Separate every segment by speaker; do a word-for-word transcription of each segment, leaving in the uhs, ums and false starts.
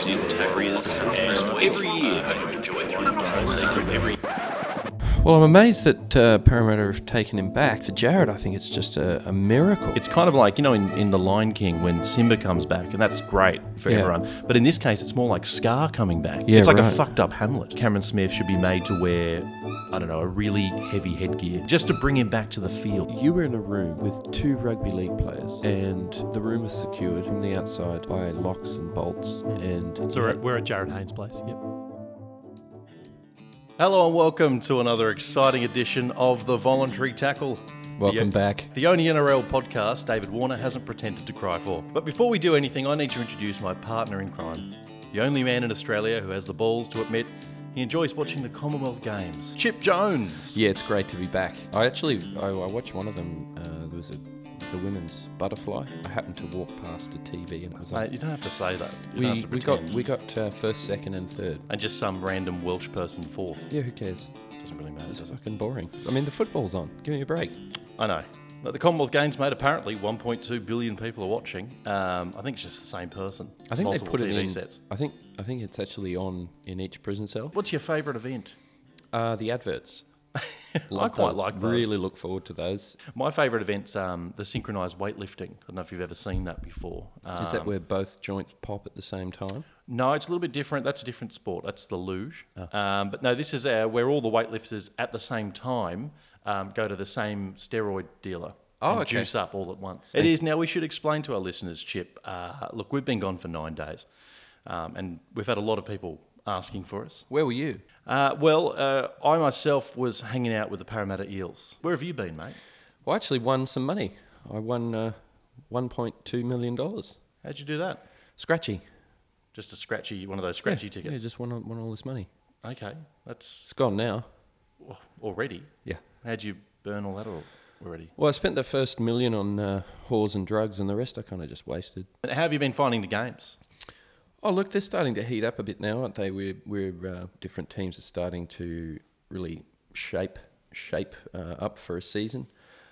Speaker 1: Zealand Terriers, and every year I enjoy them. Every
Speaker 2: Well, I'm amazed that uh, Parramatta have taken him back. For Jared, I think it's just a, a miracle.
Speaker 3: It's kind of like, you know, in, in The Lion King when Simba comes back, and that's great for
Speaker 2: Yeah.
Speaker 3: everyone. But in this case, it's more like Scar coming back.
Speaker 2: Yeah,
Speaker 3: it's like
Speaker 2: right.
Speaker 3: a fucked up Hamlet. Cameron Smith should be made to wear, I don't know, a really heavy headgear just to bring him back to the field.
Speaker 2: You were in a room with two rugby league players, and the room was secured from the outside by locks and bolts. And
Speaker 4: So we're at, we're at Jared Haynes' place. Yep.
Speaker 3: Hello and welcome to another exciting edition of The Voluntary Tackle.
Speaker 2: welcome
Speaker 3: The-
Speaker 2: back.
Speaker 3: The only N R L podcast David Warner hasn't pretended to cry for. But before we do anything, I need to introduce my partner in crime. The only man in Australia who has the balls to admit he enjoys watching the Commonwealth Games. Chip Jones.
Speaker 2: Yeah, it's great to be back. I actually, I, I watched one of them. Uh, there was a the women's butterfly. I happened to walk past a T V and it was on.
Speaker 3: Mate, you don't have to say that. You don't
Speaker 2: We
Speaker 3: have to
Speaker 2: we got
Speaker 3: pretend.
Speaker 2: we got uh, first, second, and third.
Speaker 3: And just some random Welsh person fourth.
Speaker 2: Yeah, who cares?
Speaker 3: Doesn't really matter,
Speaker 2: It's
Speaker 3: does it?
Speaker 2: fucking boring. I mean, the football's on. Give me a break.
Speaker 3: I know. But the Commonwealth Games, mate, apparently one point two billion people are watching. Um, I think it's just the same person.
Speaker 2: I think
Speaker 3: Multiple
Speaker 2: they put
Speaker 3: T V
Speaker 2: it in.
Speaker 3: sets.
Speaker 2: I think I think it's actually on in each prison cell.
Speaker 3: What's your favourite event?
Speaker 2: Uh, the adverts.
Speaker 3: I quite
Speaker 2: those.
Speaker 3: like those.
Speaker 2: Really look forward to those.
Speaker 3: My favourite event's um, the synchronised weightlifting. I don't know if you've ever seen that before. Um,
Speaker 2: Is that where both joints pop at the same time?
Speaker 3: No, it's a little bit different. That's a different sport. That's the luge.
Speaker 2: Oh.
Speaker 3: Um, but no, this is uh, where all the weightlifters at the same time um, go to the same steroid dealer.
Speaker 2: Oh,
Speaker 3: and
Speaker 2: okay.
Speaker 3: juice up all at once. It is. Now, we should explain to our listeners, Chip, uh, look, we've been gone for nine days um, and we've had a lot of people asking for us.
Speaker 2: Where were you?
Speaker 3: Uh, well, uh, I myself was hanging out with the Parramatta Eels. Where have you been, mate?
Speaker 2: Well, I actually won some money. I won uh, one point two million dollars.
Speaker 3: How'd you do that?
Speaker 2: Scratchy.
Speaker 3: Just a scratchy, one of those scratchy
Speaker 2: yeah,
Speaker 3: tickets?
Speaker 2: Yeah, just won, won all this money.
Speaker 3: Okay, that's
Speaker 2: It's gone now.
Speaker 3: already.
Speaker 2: Yeah.
Speaker 3: How'd you burn all that al- already?
Speaker 2: Well, I spent the first million on uh, whores and drugs, and the rest I kind of just wasted.
Speaker 3: And how have you been finding the games?
Speaker 2: Oh, look, they're starting to heat up a bit now, aren't they? We're, we're uh, different teams are starting to really shape shape uh, up for a season.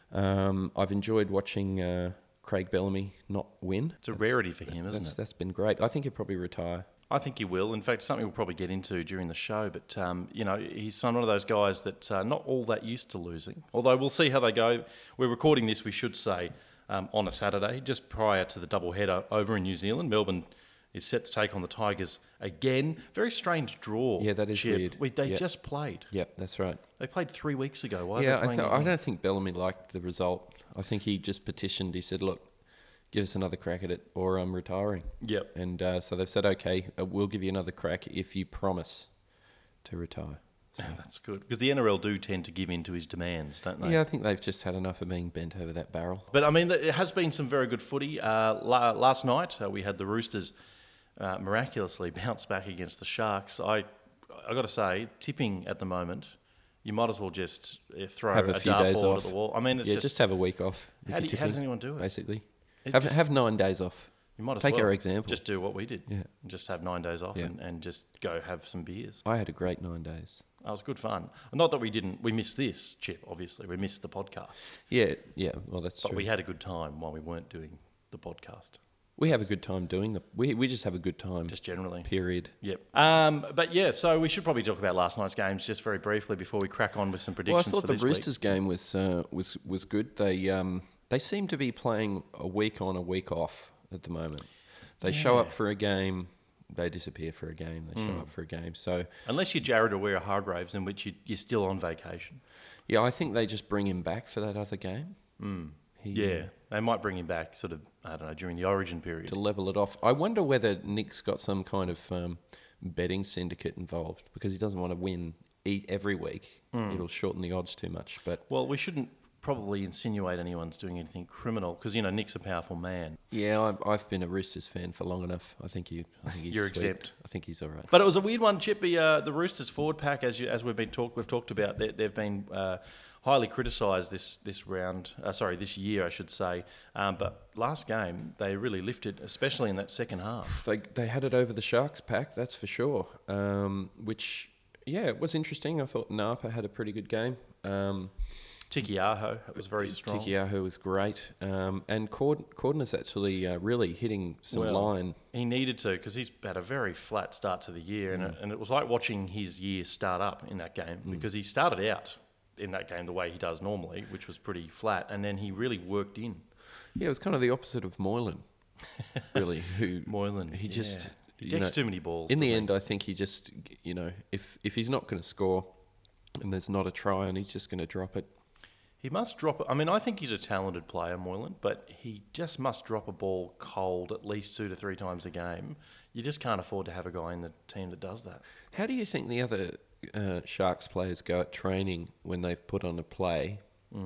Speaker 2: Um, I've enjoyed watching uh, Craig Bellamy not win.
Speaker 3: It's a rarity for him, isn't
Speaker 2: That's,
Speaker 3: it?
Speaker 2: that's been great. I think he'll probably retire.
Speaker 3: I think he will. In fact, something we'll probably get into during the show. But, um, you know, he's one of those guys that uh, not all that used to losing. Although we'll see how they go. We're recording this, we should say, um, on a Saturday, just prior to the doubleheader over in New Zealand. Melbourne is set to take on the Tigers again. Very strange draw.
Speaker 2: Yeah, that is
Speaker 3: Chip.
Speaker 2: weird.
Speaker 3: We, they
Speaker 2: Yep.
Speaker 3: just played.
Speaker 2: Yep, that's right.
Speaker 3: They played three weeks ago. Why
Speaker 2: yeah,
Speaker 3: are they
Speaker 2: I,
Speaker 3: playing
Speaker 2: th- I
Speaker 3: again?
Speaker 2: don't think Bellamy liked the result. I think he just petitioned. He said, look, give us another crack at it or I'm retiring.
Speaker 3: Yep.
Speaker 2: And uh, so they've said, okay, uh, we'll give you another crack if you promise to retire.
Speaker 3: That's good. Because the N R L do tend to give in to his demands, don't they?
Speaker 2: Yeah, I think they've just had enough of being bent over that barrel.
Speaker 3: But, I mean, it has been some very good footy. Uh, la- last night, uh, we had the Roosters uh, miraculously bounce back against the Sharks. I I got to say, tipping at the moment, you might as well just uh, throw
Speaker 2: Have a
Speaker 3: a,
Speaker 2: few days
Speaker 3: dartboard
Speaker 2: off.
Speaker 3: at the wall. I mean, it's
Speaker 2: yeah,
Speaker 3: just,
Speaker 2: just, have a week off. if
Speaker 3: how,
Speaker 2: you're
Speaker 3: do you, how does
Speaker 2: tipping,
Speaker 3: anyone do it?
Speaker 2: Basically.
Speaker 3: It
Speaker 2: Have,
Speaker 3: just-
Speaker 2: have nine days off.
Speaker 3: You might as
Speaker 2: take
Speaker 3: well
Speaker 2: our example.
Speaker 3: Just do what we did.
Speaker 2: Yeah.
Speaker 3: And just have nine days off
Speaker 2: Yeah.
Speaker 3: and, and just go have some beers.
Speaker 2: I had a great nine days.
Speaker 3: That was good fun. Not that we didn't, we missed this, Chip, obviously. We missed the podcast.
Speaker 2: Yeah, yeah, well, that's
Speaker 3: But
Speaker 2: true.
Speaker 3: we had a good time while we weren't doing the podcast,
Speaker 2: We have a good time doing the... We, we just have a good time,
Speaker 3: just generally.
Speaker 2: period.
Speaker 3: Yep. Um, but yeah, so we should probably talk about last night's games just very briefly before we crack on with some
Speaker 2: Well, I
Speaker 3: predictions
Speaker 2: thought
Speaker 3: for
Speaker 2: the
Speaker 3: this
Speaker 2: Roosters game was uh, was was good. They um, they seem to be playing a week on, a week off at the moment. They show up
Speaker 3: Yeah.
Speaker 2: for a game, they disappear for a game. They show up for a game. So
Speaker 3: week. Unless you're Jared Aware Hargraves, in which you, you're still on vacation.
Speaker 2: yeah, I think they just bring him back for that other game.
Speaker 3: Mm.
Speaker 2: He,
Speaker 3: Yeah, they might bring him back sort of, I don't know, during the origin period.
Speaker 2: to level it off. I wonder whether Nick's got some kind of um, betting syndicate involved because he doesn't want to win eat every week. It'll shorten the odds too much. But
Speaker 3: Well, we shouldn't probably insinuate anyone's doing anything criminal because, you know, Nick's a powerful man.
Speaker 2: yeah, I, I've been a Roosters fan for long enough. I think you. I think he's
Speaker 3: You're
Speaker 2: sweet.
Speaker 3: exempt.
Speaker 2: I think he's all right.
Speaker 3: But it was a weird one, Chippy. Uh, the Roosters forward pack, as you, as we've been talk, we've talked about, they, they've been uh, highly criticised this this round. Uh, sorry, this year, I should say. Um, but last game, they really lifted, especially in that second half.
Speaker 2: They they had it over the Sharks pack, that's for sure. Um, which yeah, it was interesting. I thought Napa had a pretty good game. Um,
Speaker 3: Tiki Aho, it was very strong.
Speaker 2: Tiki Aho was great. Um, and Cord- Cordner's actually uh, really hitting some
Speaker 3: Well,
Speaker 2: line.
Speaker 3: He needed to because he's had a very flat start to the year,
Speaker 2: Mm.
Speaker 3: and, it, and it was like watching his year start up in that game because he started out in that game the way he does normally, which was pretty flat, and then he really worked in.
Speaker 2: Yeah, it was kind of the opposite of Moylan, really, who
Speaker 3: Moylan,
Speaker 2: he
Speaker 3: yeah.
Speaker 2: just...
Speaker 3: He
Speaker 2: you
Speaker 3: takes
Speaker 2: know,
Speaker 3: too many balls.
Speaker 2: In the
Speaker 3: doesn't
Speaker 2: end, I think he just, you know, if if he's not going to score and there's not a try and he's just going to drop it.
Speaker 3: he? He must drop it. I mean, I think he's a talented player, Moylan, but he just must drop a ball cold at least two to three times a game. You just can't afford to have a guy in the team that does that.
Speaker 2: How do you think the other uh, Sharks players go at training when they've put on a play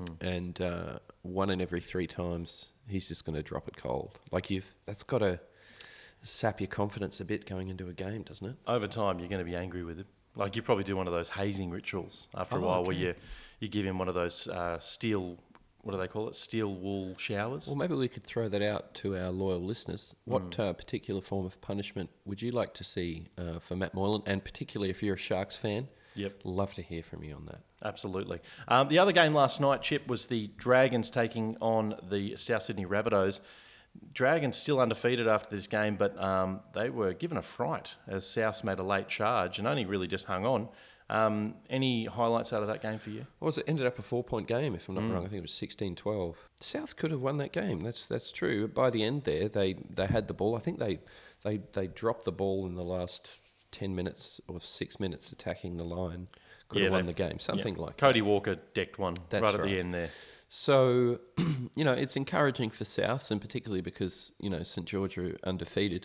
Speaker 2: and uh, one in every three times he's just going to drop it cold? Like you've that's got to sap your confidence a bit going into a game, doesn't it?
Speaker 3: Over time, you're going to be angry with him. Like you probably do one of those hazing rituals after a
Speaker 2: Oh,
Speaker 3: while, where
Speaker 2: okay.
Speaker 3: you you give him one of those uh, steel, what do they call it, steel wool showers.
Speaker 2: Well, maybe we could throw that out to our loyal listeners. What uh, particular form of punishment would you like to see uh, for Matt Moylan? And particularly if you're a Sharks fan,
Speaker 3: Yep.
Speaker 2: love to hear from you on that.
Speaker 3: Absolutely. Um, the other game last night, Chip, was the Dragons taking on the South Sydney Rabbitohs. Dragons still undefeated after this game, but um, they were given a fright as South made a late charge and only really just hung on. Um, any highlights out of that game for you?
Speaker 2: What was it? Ended up a four-point game, if I'm not wrong. I think it was sixteen twelve. Souths could have won that game. That's that's true. By the end there, they, they had the ball. I think they, they they dropped the ball in the last ten minutes or six minutes attacking the line. Could have
Speaker 3: Yeah,
Speaker 2: won
Speaker 3: they-
Speaker 2: the game. Something
Speaker 3: Yeah.
Speaker 2: like
Speaker 3: Cody
Speaker 2: that.
Speaker 3: Walker decked one
Speaker 2: That's
Speaker 3: right at
Speaker 2: right.
Speaker 3: the end there.
Speaker 2: So, you know, it's encouraging for Souths, and particularly because, you know, St George are undefeated.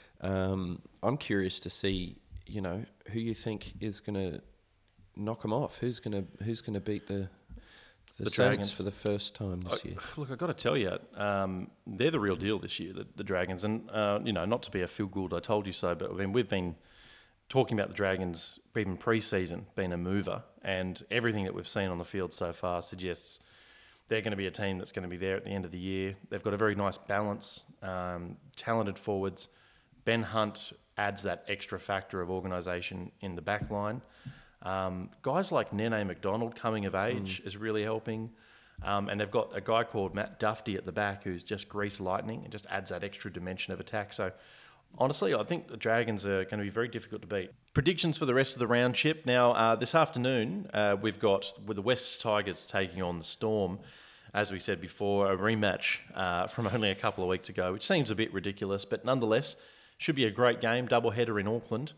Speaker 2: Um, I'm curious to see, you know, who you think is going to knock them off. Who's going to who's going to beat the the,
Speaker 3: The
Speaker 2: Saints
Speaker 3: Dragons.
Speaker 2: for the first time this year?
Speaker 3: Look, I've got to tell you, um, they're the real deal this year, the, the Dragons. And, uh, you know, not to be a feel-good, I told you so, but I mean, we've been talking about the Dragons even pre-season being a mover, and everything that we've seen on the field so far suggests they're going to be a team that's going to be there at the end of the year. They've got a very nice balance, um, talented forwards. Ben Hunt adds that extra factor of organisation in the back line. Um, guys like Nene McDonald coming of age is really helping. Um, and they've got a guy called Matt Duffy at the back who's just grease lightning and just adds that extra dimension of attack. So honestly, I think the Dragons are going to be very difficult to beat. Predictions for the rest of the round, Chip. Now, uh, this afternoon, uh, we've got, with the West Tigers taking on the Storm, as we said before, a rematch uh, from only a couple of weeks ago, which seems a bit ridiculous, but nonetheless, should be a great game, doubleheader in Auckland.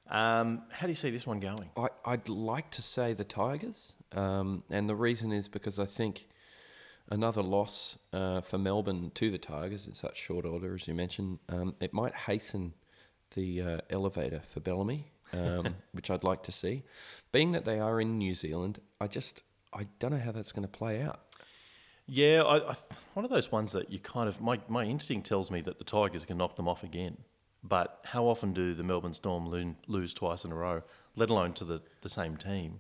Speaker 3: Um, how do you see this one going?
Speaker 2: I, I'd like to say the Tigers, um, and the reason is because I think another loss uh, for Melbourne to the Tigers in such short order, as you mentioned, um, it might hasten the uh, elevator for Bellamy, um, which I'd like to see. Being that they are in New Zealand, I just I don't know how that's going to play out.
Speaker 3: Yeah, I, I, one of those ones that you kind of, my, my instinct tells me that the Tigers can knock them off again. But how often do the Melbourne Storm lo- lose twice in a row, let alone to the, the same team?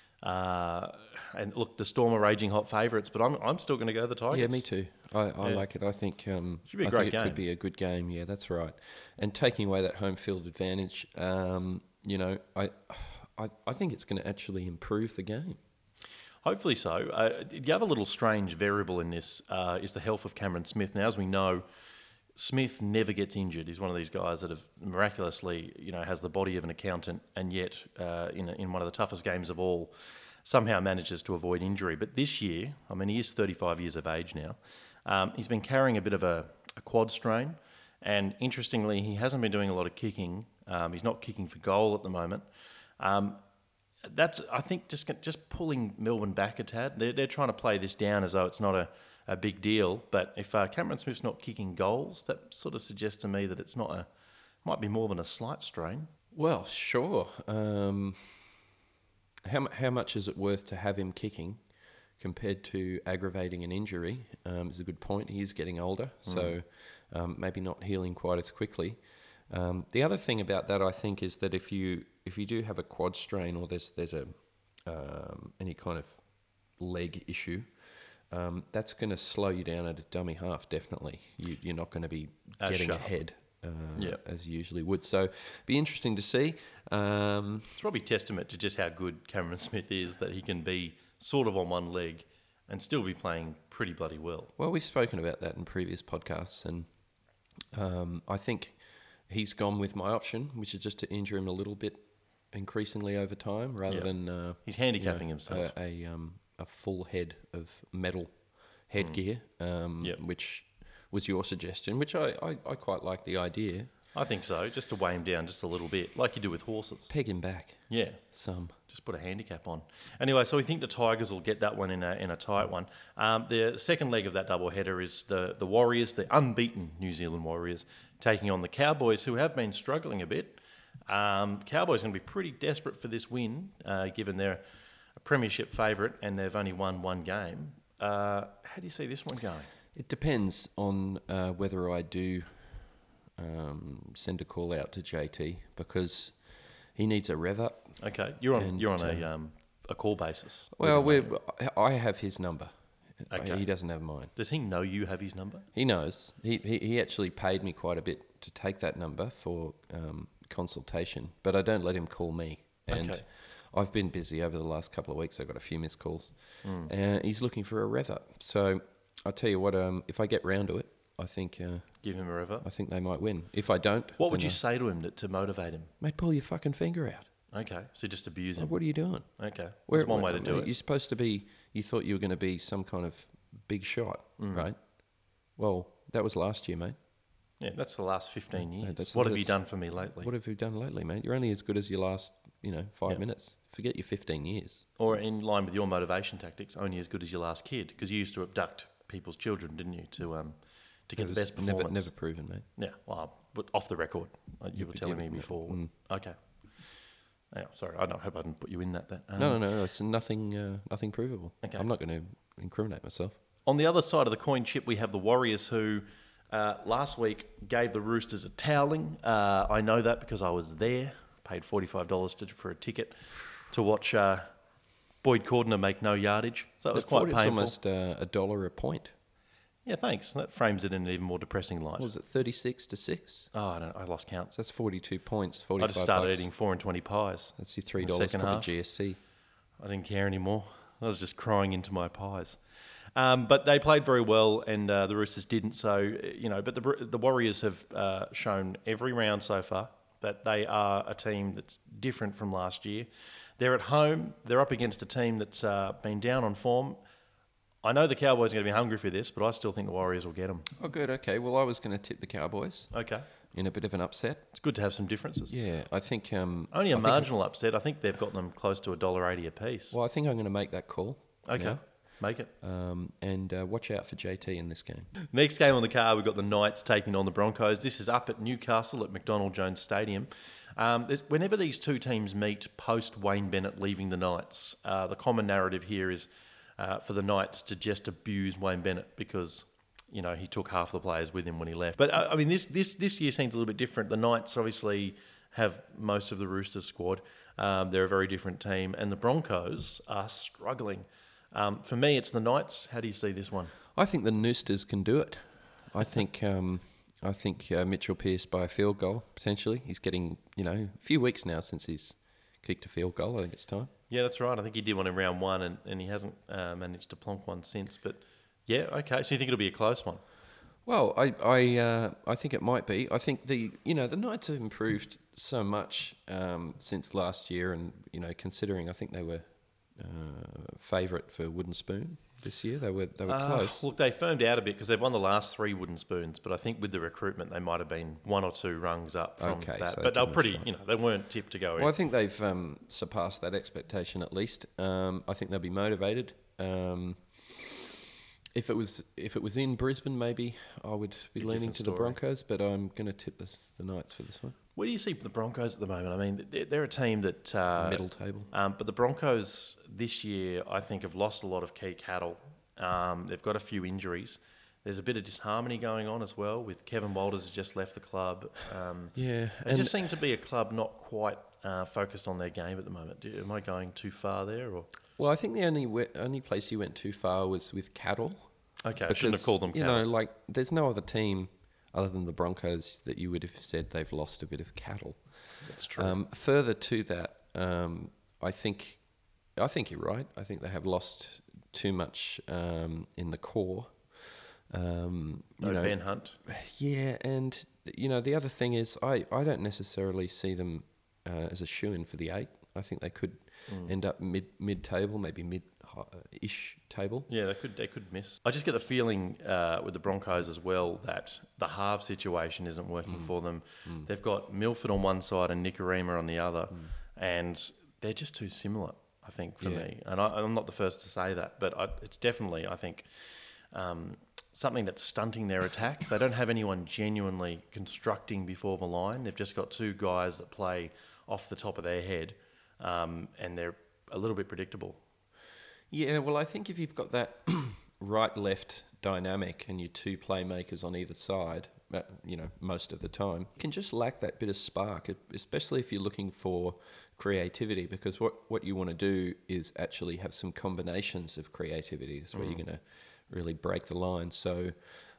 Speaker 3: Uh, and look, the Storm are raging hot favourites, but I'm I'm still going to go the Tigers.
Speaker 2: Yeah, me too. I, I
Speaker 3: Yeah.
Speaker 2: like it. I think um,
Speaker 3: Should be a
Speaker 2: I
Speaker 3: great
Speaker 2: think it
Speaker 3: game.
Speaker 2: could be a good game. Yeah, that's right. And taking away that home field advantage, um, you know, I, I I think it's going to actually improve the game.
Speaker 3: Hopefully so. Uh, the other little strange variable in this uh, is the health of Cameron Smith. Now, as we know, Smith never gets injured. He's one of these guys that have miraculously, you know, has the body of an accountant, and yet uh, in in one of the toughest games of all, somehow manages to avoid injury. But this year, I mean, he is thirty-five years of age now. Um, he's been carrying a bit of a, a quad strain, and interestingly, he hasn't been doing a lot of kicking. Um, he's not kicking for goal at the moment. Um, that's, I think, just just pulling Melbourne back a tad. They're, they're trying to play this down as though it's not a, a big deal. But if uh, Cameron Smith's not kicking goals, that sort of suggests to me that it's not a, might be more than a slight strain.
Speaker 2: Well, sure. Um, how mu- how much is it worth to have him kicking compared to aggravating an injury? Um, is a good point. He is getting older, so um, maybe not healing quite as quickly. Um, the other thing about that, I think, is that if you if you do have a quad strain or there's there's a um, any kind of leg issue, um, that's going to slow you down at a dummy half. Definitely, you, you're not going to be
Speaker 3: As
Speaker 2: getting
Speaker 3: sharp.
Speaker 2: ahead uh,
Speaker 3: Yeah.
Speaker 2: as you usually would. So, be interesting to see. Um,
Speaker 3: It's probably testament to just how good Cameron Smith is that he can be sort of on one leg and still be playing pretty bloody well.
Speaker 2: Well, we've spoken about that in previous podcasts, and um, I think he's gone with my option, which is just to injure him a little bit increasingly over time, rather
Speaker 3: Yeah.
Speaker 2: than uh,
Speaker 3: He's handicapping
Speaker 2: you know,
Speaker 3: himself.
Speaker 2: A, a, um, a full head of metal headgear, um,
Speaker 3: Yep.
Speaker 2: which was your suggestion, which I, I, I quite like the idea.
Speaker 3: I think so, just to weigh him down just a little bit, like you do with horses.
Speaker 2: Peg him back
Speaker 3: Yeah,
Speaker 2: some.
Speaker 3: just put a handicap on. Anyway, so we think the Tigers will get that one in a in a tight one. Um, the second leg of that double header is the the Warriors, the unbeaten New Zealand Warriors, taking on the Cowboys, who have been struggling a bit. Um, Cowboys are going to be pretty desperate for this win, uh, given they're a premiership favourite and they've only won one game. Uh, how do you see this one going?
Speaker 2: It depends on uh, whether I do um, send a call out to J T, because he needs a rev up.
Speaker 3: Okay, you're on
Speaker 2: And,
Speaker 3: you're on
Speaker 2: uh,
Speaker 3: a um, a call basis.
Speaker 2: Well,
Speaker 3: with him,
Speaker 2: we're,
Speaker 3: mate.
Speaker 2: I have his number.
Speaker 3: Okay.
Speaker 2: He doesn't have mine.
Speaker 3: Does he know you have his number?
Speaker 2: He knows. He, he he actually paid me quite a bit to take that number for um, consultation, but I don't let him call me. And
Speaker 3: Okay.
Speaker 2: I've been busy over the last couple of weeks. I've got a few missed calls.
Speaker 3: Mm.
Speaker 2: And he's looking for a rev up. So I'll tell you what, um, if I get round to it, I think uh,
Speaker 3: Give him a rev up.
Speaker 2: I think they might win. If I don't...
Speaker 3: What would
Speaker 2: then
Speaker 3: you
Speaker 2: I-
Speaker 3: say to him to, to motivate him?
Speaker 2: Mate, pull your fucking finger out.
Speaker 3: Okay, so just abuse
Speaker 2: Like,
Speaker 3: him.
Speaker 2: what are you doing?
Speaker 3: Okay,
Speaker 2: Where-
Speaker 3: that's one
Speaker 2: where-
Speaker 3: way to do
Speaker 2: You're
Speaker 3: it.
Speaker 2: supposed to be... You thought you were going to be some kind of big shot,
Speaker 3: Mm.
Speaker 2: right? Well, that was last year, mate.
Speaker 3: Yeah, that's the last fifteen years.
Speaker 2: that's-
Speaker 3: what have you
Speaker 2: that's-
Speaker 3: done for me lately?
Speaker 2: What have you done lately, mate? You're only as good as your last, you know, five
Speaker 3: Yeah.
Speaker 2: minutes. Forget your fifteen years.
Speaker 3: Or in line with your motivation tactics, only as good as your last kid, because you used to abduct people's children, didn't you, to um to get
Speaker 2: It
Speaker 3: the
Speaker 2: was
Speaker 3: best performance?
Speaker 2: never, never proven, mate.
Speaker 3: Yeah, well, but off the record, uh, you
Speaker 2: Yeah,
Speaker 3: were
Speaker 2: but
Speaker 3: telling
Speaker 2: yeah,
Speaker 3: me
Speaker 2: yeah,
Speaker 3: before.
Speaker 2: mm.
Speaker 3: Okay. Yeah, sorry, I don't I hope I didn't put you in that. that um,
Speaker 2: No, no, no. It's nothing, uh, nothing provable.
Speaker 3: Okay.
Speaker 2: I'm not going to incriminate myself.
Speaker 3: On the other side of the coin chip, we have the Warriors, who uh, last week gave the Roosters a toweling. Uh, I know that because I was there. Paid forty-five dollars to, for a ticket to watch uh, Boyd Cordner make no yardage. So it was
Speaker 2: But
Speaker 3: quite
Speaker 2: forty
Speaker 3: painful.
Speaker 2: It's almost uh, a dollar a point.
Speaker 3: Yeah, thanks. That frames it in an even more depressing light.
Speaker 2: What was it, thirty-six to six?
Speaker 3: Oh, I don't. I lost count.
Speaker 2: So that's forty-two points,
Speaker 3: I
Speaker 2: forty-five
Speaker 3: just started
Speaker 2: bucks.
Speaker 3: eating four and twenty pies.
Speaker 2: That's your three
Speaker 3: in the
Speaker 2: dollars
Speaker 3: second
Speaker 2: probably
Speaker 3: half.
Speaker 2: G S T.
Speaker 3: I didn't care anymore. I was just crying into my pies. Um, but they played very well, and uh, the Roosters didn't. So you know, but the the Warriors have uh, shown every round so far that they are a team that's different from last year. They're at home. They're up against a team that's uh, been down on form. I know the Cowboys are going to be hungry for this, but I still think the Warriors will get them.
Speaker 2: Oh, good. Okay. Well, I was going to tip the Cowboys
Speaker 3: Okay,
Speaker 2: in a bit of an upset.
Speaker 3: it's good to have some differences.
Speaker 2: Yeah, I think... Um,
Speaker 3: Only a
Speaker 2: I think I-
Speaker 3: marginal upset. I think they've got them close to a dollar eighty a piece.
Speaker 2: well, I think I'm going to make that call.
Speaker 3: Okay,
Speaker 2: now.
Speaker 3: make it.
Speaker 2: Um, and uh, watch out for J T in this game.
Speaker 3: Next game on the card, we've got the Knights taking on the Broncos. This is up at Newcastle at McDonald Jones Stadium. Um, there's- whenever these two teams meet post Wayne Bennett leaving the Knights, uh, the common narrative here is uh, for the Knights to just abuse Wayne Bennett because, you know, he took half the players with him when he left. But uh, I mean, this this this year seems a little bit different. The Knights obviously have most of the Roosters squad. Um, they're a very different team, and the Broncos are struggling. Um, for me, it's the Knights. How do you see this one?
Speaker 2: I think the Noosters can do it. I think um, I think uh, Mitchell Pearce by a field goal, potentially. He's getting, you know, a few weeks now since he's kicked a field goal. I think it's time.
Speaker 3: Yeah, that's right. I think he did one in round one, and, and he hasn't uh, managed to plonk one since. But yeah, okay. So you think it'll be a close one?
Speaker 2: Well, I I uh, I think it might be. I think the you know the Knights have improved so much um, since last year, and you know considering I think they were uh, favourite for Wooden Spoon this year, they were they were
Speaker 3: Uh,
Speaker 2: close.
Speaker 3: Look, they firmed out a bit because they've won the last three Wooden Spoons, but I think with the recruitment, they might have been one or two rungs up from
Speaker 2: Okay,
Speaker 3: that.
Speaker 2: so
Speaker 3: but they were
Speaker 2: give them a
Speaker 3: pretty,
Speaker 2: shot.
Speaker 3: you know, they weren't tipped to go in.
Speaker 2: Well, I think they've um, surpassed that expectation at least. Um, I think they'll be motivated. Um, if it was if it was in Brisbane, maybe I would be
Speaker 3: Be a
Speaker 2: leaning
Speaker 3: different
Speaker 2: to the
Speaker 3: story.
Speaker 2: Broncos, but I'm going to tip the, the Knights for this one.
Speaker 3: Where do you see the Broncos at the moment? I mean, they're, they're a team that uh,
Speaker 2: Middle table.
Speaker 3: Um, but the Broncos this year, I think, have lost a lot of key cattle. Um, they've got a few injuries. There's a bit of disharmony going on as well with Kevin Walters has just left the club. Um,
Speaker 2: Yeah,
Speaker 3: They
Speaker 2: and
Speaker 3: just seem to be a club not quite uh, focused on their game at the moment. Do, am I going too far there? Or
Speaker 2: well, I think the only we- only place you went too far was with cattle.
Speaker 3: okay, I shouldn't have called them
Speaker 2: You
Speaker 3: cattle.
Speaker 2: know, like there's no other team other than the Broncos that you would have said they've lost a bit of cattle.
Speaker 3: That's true.
Speaker 2: Um, further to that, um, I think I think you're right. I think they have lost too much um, in the core. Um, you
Speaker 3: No
Speaker 2: know,
Speaker 3: Ben Hunt.
Speaker 2: yeah, and you know the other thing is I, I don't necessarily see them uh, as a shoo-in for the eight. I think they could
Speaker 3: Mm.
Speaker 2: end up mid mid table, maybe mid ish table.
Speaker 3: Yeah, they could they could miss. I just get the feeling uh, with the Broncos as well that the half situation isn't working
Speaker 2: Mm.
Speaker 3: for them. They've got Milford on one side and Nicarima on the other, and they're just too similar, I think, for
Speaker 2: Yeah.
Speaker 3: me. And I, I'm not the first to say that, but I, it's definitely, I think, um, something that's stunting their attack. They don't have anyone genuinely constructing before the line. They've just got two guys that play off the top of their head, um, and they're a little bit predictable.
Speaker 2: Yeah, well, I think if you've got that right-left dynamic and your two playmakers on either side, uh, you know, most of the time, you can just lack that bit of spark, especially if you're looking for creativity, because what, what you want to do is actually have some combinations of creativity. That's where
Speaker 3: Mm.
Speaker 2: you're going to really break the line. So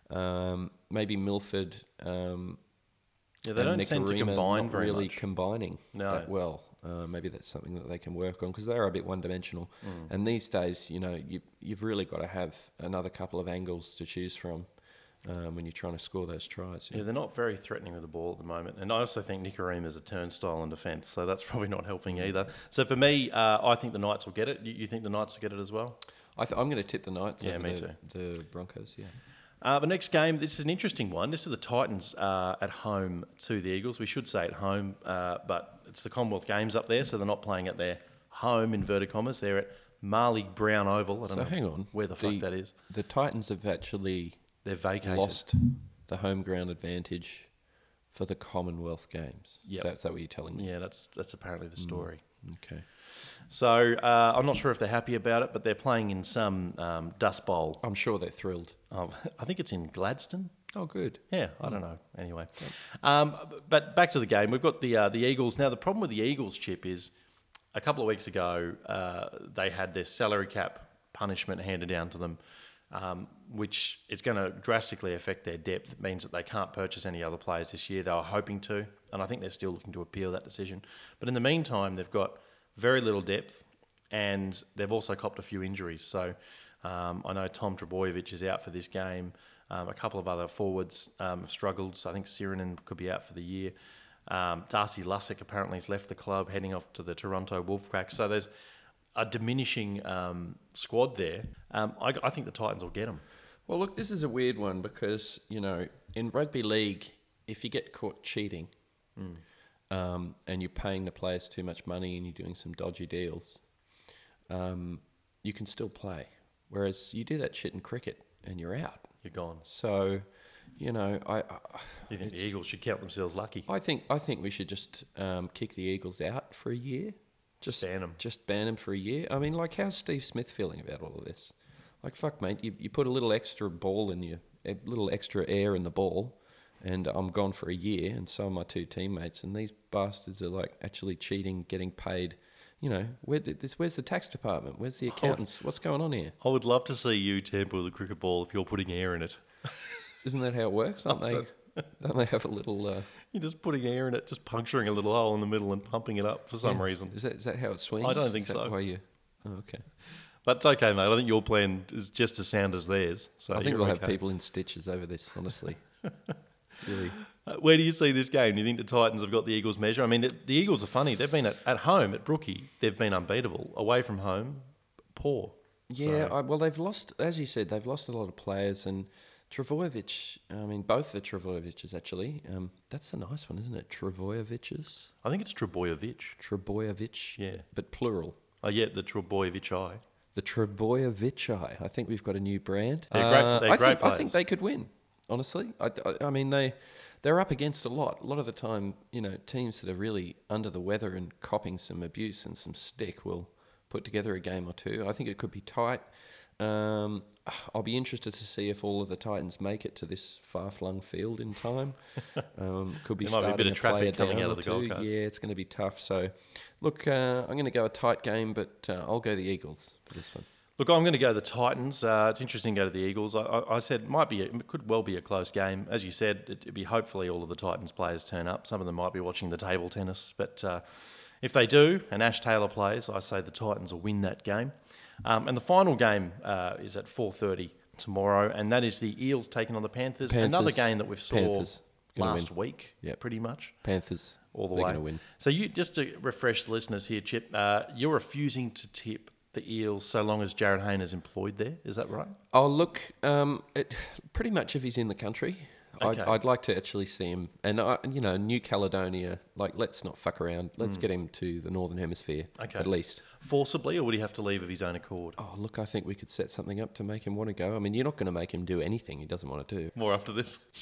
Speaker 2: um, maybe Milford um,
Speaker 3: Yeah, they
Speaker 2: and
Speaker 3: don't seem to
Speaker 2: Nicarima
Speaker 3: combine
Speaker 2: not
Speaker 3: very
Speaker 2: really
Speaker 3: much.
Speaker 2: combining
Speaker 3: No.
Speaker 2: that well. Uh, maybe that's something that they can work on because they are a bit one-dimensional.
Speaker 3: Mm.
Speaker 2: And these days, you know, you, you've really got to have another couple of angles to choose from um, when you're trying to score those tries.
Speaker 3: Yeah, they're not very threatening with the ball at the moment. And I also think Nicarima is a turnstile in defence, so that's probably not helping either. So for me, uh, I think the Knights will get it. You, you think the Knights will get it as well?
Speaker 2: I th- I'm going to tip the Knights
Speaker 3: Yeah,
Speaker 2: over
Speaker 3: me
Speaker 2: the,
Speaker 3: too.
Speaker 2: the Broncos, yeah.
Speaker 3: Uh, the next game, this is an interesting one. This is the Titans uh, at home to the Eagles. We should say at home, uh, but it's the Commonwealth Games up there, so they're not playing at their home, inverted commas. They're at Marley Brown Oval. I don't
Speaker 2: So
Speaker 3: know
Speaker 2: hang on.
Speaker 3: where the fuck that is.
Speaker 2: The Titans have actually
Speaker 3: They're vacated.
Speaker 2: lost the home ground advantage for the Commonwealth Games.
Speaker 3: Yep.
Speaker 2: Is, that, is that what you're telling me?
Speaker 3: Yeah, that's that's apparently the story.
Speaker 2: Okay.
Speaker 3: So uh, I'm not sure if they're happy about it, but they're playing in some um, dust bowl.
Speaker 2: I'm sure they're thrilled.
Speaker 3: Um, I think it's in Gladstone.
Speaker 2: Oh, good.
Speaker 3: Yeah, I don't know. Anyway, um, but back to the game. We've got the uh, the Eagles. Now, the problem with the Eagles, Chip, is a couple of weeks ago uh, they had their salary cap punishment handed down to them, um, which is going to drastically affect their depth. It means that they can't purchase any other players this year. They were hoping to, and I think they're still looking to appeal that decision. But in the meantime, they've got very little depth, and they've also copped a few injuries. So um, I know Tom Trebojevic is out for this game. Um, a couple of other forwards um, have struggled. So I think Sirinen could be out for the year. Um, Darcy Lussick apparently has left the club, heading off to the Toronto Wolfpack. So there's a diminishing um, squad there. Um, I, I think the Titans will get them.
Speaker 2: Well, look, this is a weird one because, you know, in rugby league, if you get caught cheating um, and you're paying the players too much money and you're doing some dodgy deals, um, you can still play. Whereas you do that shit in cricket and you're out.
Speaker 3: You're gone.
Speaker 2: So, you know, I... I
Speaker 3: You think the
Speaker 2: it's-
Speaker 3: Eagles should count themselves lucky?
Speaker 2: I think I think we should just um, kick the Eagles out for a year. Just
Speaker 3: Ban 'em.
Speaker 2: Just ban them for a year. I mean, like, how's Steve Smith feeling about all of this? Like, fuck, mate, you, you put a little extra ball in you, a little extra air in the ball, and I'm gone for a year, and so are my two teammates, and these bastards are, like, actually cheating, getting paid. You know, where did this? Where's the tax department? Where's the accountants? What's going on here?
Speaker 3: I would love to see you tamper with a cricket ball if you're putting air in it.
Speaker 2: Isn't that how it works? Don't they? Don't they have a little? Uh,
Speaker 3: You're just putting air in it, just puncturing a little hole in the middle and pumping it up for some
Speaker 2: yeah.
Speaker 3: reason.
Speaker 2: Is that is that how it swings?
Speaker 3: I don't think
Speaker 2: Is that
Speaker 3: so.
Speaker 2: Why you? Oh, okay.
Speaker 3: But it's okay, mate. I think your plan is just as sound as theirs. So
Speaker 2: I think
Speaker 3: you're
Speaker 2: we'll
Speaker 3: okay.
Speaker 2: have people in stitches over this. Honestly, really.
Speaker 3: Uh, where do you see this game? Do you think the Titans have got the Eagles' measure? I mean, the, the Eagles are funny. They've been at, at home at Brookie. They've been unbeatable. Away from home, poor.
Speaker 2: Yeah,
Speaker 3: So-
Speaker 2: I, well, they've lost, as you said, they've lost a lot of players, and Travojevic. I mean, both the Travojevics actually. Um, that's a nice one, isn't it? Travojevics,
Speaker 3: I think it's Trebojevic.
Speaker 2: Trebojevic.
Speaker 3: Yeah.
Speaker 2: but plural.
Speaker 3: Oh, yeah, the Trebojevic eye.
Speaker 2: The Trebojevici. I think we've got a new brand. Uh,
Speaker 3: They're great- they're
Speaker 2: I
Speaker 3: great
Speaker 2: think, I
Speaker 3: players.
Speaker 2: think they could win. Honestly, I, I, I mean they they're up against a lot. A lot of the time, you know, teams that are really under the weather and copping some abuse and some stick will put together a game or two. I think it could be tight. Um, I'll be interested to see if all of the Titans make it to this far-flung field in time. Um, could be
Speaker 3: There might be a
Speaker 2: starting
Speaker 3: bit of
Speaker 2: a
Speaker 3: traffic
Speaker 2: player
Speaker 3: coming
Speaker 2: down
Speaker 3: out
Speaker 2: or
Speaker 3: of the
Speaker 2: two.
Speaker 3: Gold Coast.
Speaker 2: Yeah, it's going to be tough. So, look, uh, I'm going to go a tight game, but uh, I'll go the Eagles for this one.
Speaker 3: Look, I'm going to go the Titans. Uh, it's interesting to go to the Eagles. I, I, I said might be, a, it could well be a close game. As you said, it, it'd be hopefully all of the Titans players turn up. Some of them might be watching the table tennis, but uh, if they do and Ash Taylor plays, I say the Titans will win that game. Um, and the final game uh, is at four thirty tomorrow, and that is the Eels taking on the Panthers.
Speaker 2: Panthers.
Speaker 3: Another game that we've saw
Speaker 2: Panthers. Gonna
Speaker 3: last
Speaker 2: win.
Speaker 3: week,
Speaker 2: Yep.
Speaker 3: pretty much.
Speaker 2: Panthers
Speaker 3: All the
Speaker 2: they're
Speaker 3: way.
Speaker 2: going to win.
Speaker 3: So you just to refresh the listeners here, Chip, uh, you're refusing to tip the Eels so long as Jared Hayne is employed there. Is that right?
Speaker 2: Oh, look, um, it, pretty much if he's in the country,
Speaker 3: Okay.
Speaker 2: I'd, I'd like to actually see him. And, I, you know, New Caledonia, like, let's not fuck around. Let's get him to the Northern Hemisphere,
Speaker 3: Okay.
Speaker 2: at least.
Speaker 3: Forcibly, or would he have to leave of his own accord?
Speaker 2: Oh, look, I think we could set something up to make him want to go. I mean, you're not going to make him do anything he doesn't want to do.
Speaker 3: More after this.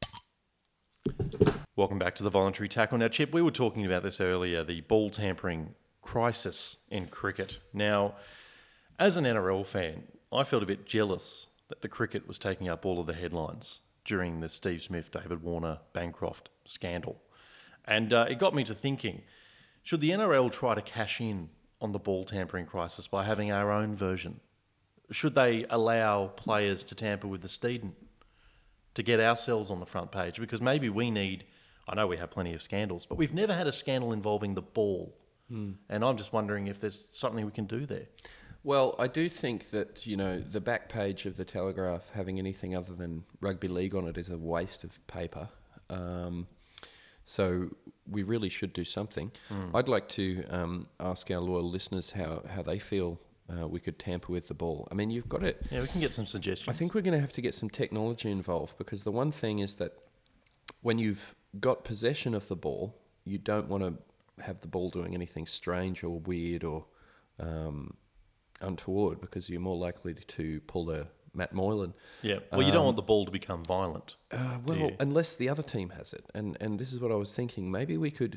Speaker 3: Welcome back to the voluntary tackle. Now, Chip, we were talking about this earlier, the ball tampering crisis in cricket. Now, as an N R L fan, I felt a bit jealous that the cricket was taking up all of the headlines during the Steve Smith, David Warner, Bancroft scandal. And uh, it got me to thinking, should the N R L try to cash in on the ball tampering crisis by having our own version? Should they allow players to tamper with the Steeden to get ourselves on the front page? Because maybe we need, I know we have plenty of scandals, but we've never had a scandal involving the ball. Mm. And I'm just wondering if there's something we can do there.
Speaker 2: Well, I do think that, you know, the back page of the Telegraph having anything other than rugby league on it is a waste of paper. Um, so we really should do something. Mm. I'd like to um, ask our loyal listeners how, how they feel uh, we could tamper with the ball. I mean, you've got it.
Speaker 3: Yeah, we can get some suggestions.
Speaker 2: I think we're going to have to get some technology involved, because the one thing is that when you've got possession of the ball, you don't want to have the ball doing anything strange or weird or um, untoward, because you're more likely to pull a Matt Moylan.
Speaker 3: Yeah, well, you don't want the ball to become violent.
Speaker 2: Uh, well, unless the other team has it. And and this is what I was thinking. Maybe we could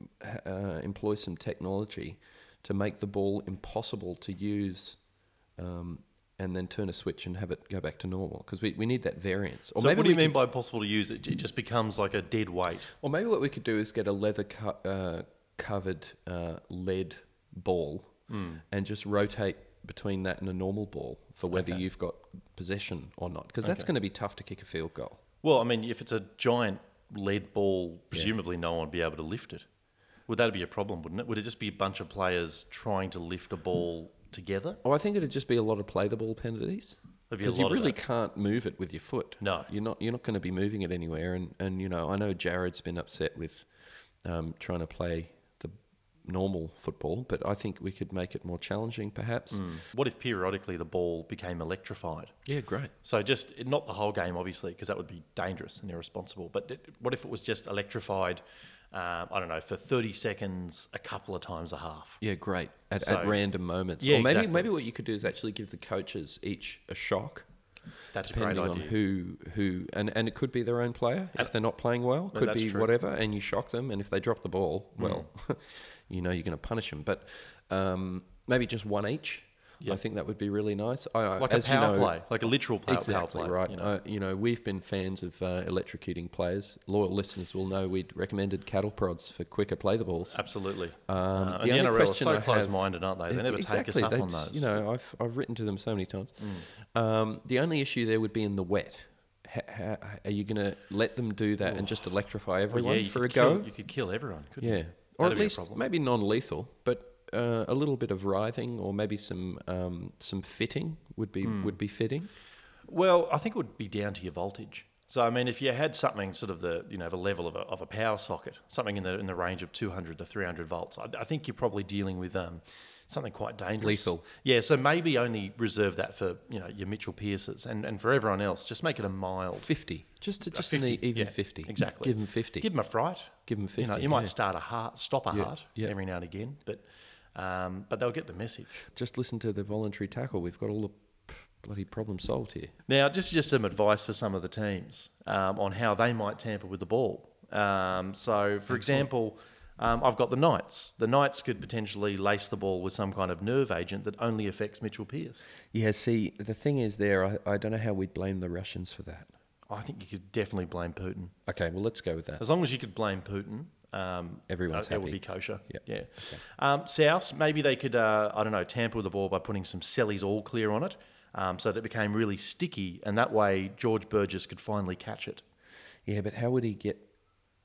Speaker 2: uh, employ some technology to make the ball impossible to use um, and then turn a switch and have it go back to normal, because we, we need that variance. Or
Speaker 3: so
Speaker 2: maybe
Speaker 3: what do you
Speaker 2: we
Speaker 3: mean
Speaker 2: could,
Speaker 3: by impossible to use? It, it just becomes like a dead weight.
Speaker 2: Or maybe what we could do is get a leather co- uh, covered uh, lead ball mm. and just rotate between that and a normal ball for whether
Speaker 3: Okay.
Speaker 2: you've got possession or not, because that's
Speaker 3: Okay.
Speaker 2: going to be tough to kick a field goal.
Speaker 3: Well, I mean, if it's a giant lead ball, presumably no one would be able to lift it. Would that be a problem, wouldn't it? Would it just be a bunch of players trying to lift a ball together?
Speaker 2: Oh, I think it'd just be a lot of play the ball penalties,
Speaker 3: There'd be a
Speaker 2: because you
Speaker 3: lot of
Speaker 2: really
Speaker 3: that.
Speaker 2: can't move it with your foot.
Speaker 3: No.
Speaker 2: you're not. You're not going to be moving it anywhere. And, and you know, I know Jared's been upset with um, trying to play the normal football, but I think we could make it more challenging, perhaps.
Speaker 3: Mm. What if periodically the ball became electrified?
Speaker 2: Yeah, great.
Speaker 3: So just not the whole game, obviously, because that would be dangerous and irresponsible. But it, what if it was just electrified? Um, I don't know, for thirty seconds, a couple of times a half.
Speaker 2: Yeah, great. At,
Speaker 3: So-
Speaker 2: at random moments.
Speaker 3: Yeah,
Speaker 2: or maybe
Speaker 3: exactly.
Speaker 2: maybe what you could do is actually give the coaches each a shock,
Speaker 3: That's a great
Speaker 2: depending
Speaker 3: idea.
Speaker 2: on who who and, and it could be their own player if they're not playing well.
Speaker 3: No,
Speaker 2: Could
Speaker 3: that's
Speaker 2: be
Speaker 3: true.
Speaker 2: whatever, and you shock them. And if they drop the ball, well, you know you're going to punish them. But um, maybe just one each.
Speaker 3: Yep.
Speaker 2: I think that would be really nice. I, I-
Speaker 3: Like
Speaker 2: as
Speaker 3: a power
Speaker 2: you know,
Speaker 3: play, like a literal power,
Speaker 2: Exactly
Speaker 3: power play.
Speaker 2: right.
Speaker 3: You know?
Speaker 2: Uh, you know, we've been fans of uh, electrocuting players. Loyal listeners will know we'd recommended cattle prods for quicker play the balls.
Speaker 3: Absolutely.
Speaker 2: Um,
Speaker 3: uh,
Speaker 2: the
Speaker 3: and the
Speaker 2: only
Speaker 3: N R L are
Speaker 2: question
Speaker 3: so
Speaker 2: I have-
Speaker 3: close-minded, aren't they? They never
Speaker 2: exactly.
Speaker 3: take us up
Speaker 2: They
Speaker 3: on
Speaker 2: just-
Speaker 3: those.
Speaker 2: You know, I've I've written to them so many times. Mm. Um, the only issue there would be in the wet. Ha, ha, are you going to let them do that and just electrify
Speaker 3: Well,
Speaker 2: everyone
Speaker 3: yeah, you
Speaker 2: for a
Speaker 3: could kill,
Speaker 2: go?
Speaker 3: You could kill everyone, couldn't
Speaker 2: Yeah,
Speaker 3: you?
Speaker 2: or
Speaker 3: That'd
Speaker 2: at
Speaker 3: be a
Speaker 2: least
Speaker 3: problem.
Speaker 2: maybe non-lethal, but uh, a little bit of writhing or maybe some um, some fitting would be
Speaker 3: Hmm.
Speaker 2: would be fitting.
Speaker 3: Well, I think it would be down to your voltage. So, I mean, if you had something sort of the, you know, the level of a, of a power socket, something in the in the range of two hundred to three hundred volts, I, I think you're probably dealing with um, something quite dangerous.
Speaker 2: Lethal.
Speaker 3: Yeah, so maybe only reserve that for, you know, your Mitchell Pearces, and, and for everyone else, just make it a mild.
Speaker 2: Fifty, just to, just
Speaker 3: fifty,
Speaker 2: an e- even
Speaker 3: yeah,
Speaker 2: fifty.
Speaker 3: exactly.
Speaker 2: Give them fifty.
Speaker 3: Give them a fright.
Speaker 2: Give them fifty.
Speaker 3: You know, you might
Speaker 2: yeah.
Speaker 3: start a heart, stop a
Speaker 2: Yeah,
Speaker 3: heart
Speaker 2: yeah.
Speaker 3: every now and again, but um, but they'll get the message.
Speaker 2: Just listen to the voluntary tackle. We've got all the p- bloody problems solved here.
Speaker 3: Now, just just some advice for some of the teams um, on how they might tamper with the ball. Um, so, for example, um, I've got the Knights. The Knights could potentially lace the ball with some kind of nerve agent that only affects Mitchell Pearce.
Speaker 2: Yeah, see, the thing is there, I, I don't know how we'd blame the Russians for that.
Speaker 3: I think you could definitely blame Putin.
Speaker 2: Okay, well, let's go with that.
Speaker 3: As long as you could blame Putin, um,
Speaker 2: Everyone's
Speaker 3: uh, it would
Speaker 2: happy.
Speaker 3: be kosher.
Speaker 2: Yep.
Speaker 3: Yeah. Um, Souths, maybe they could, uh, I don't know, tamper with the ball by putting some Selly's All Clear on it, um, so that it became really sticky, and that way George Burgess could finally catch it.
Speaker 2: Yeah, but how would he get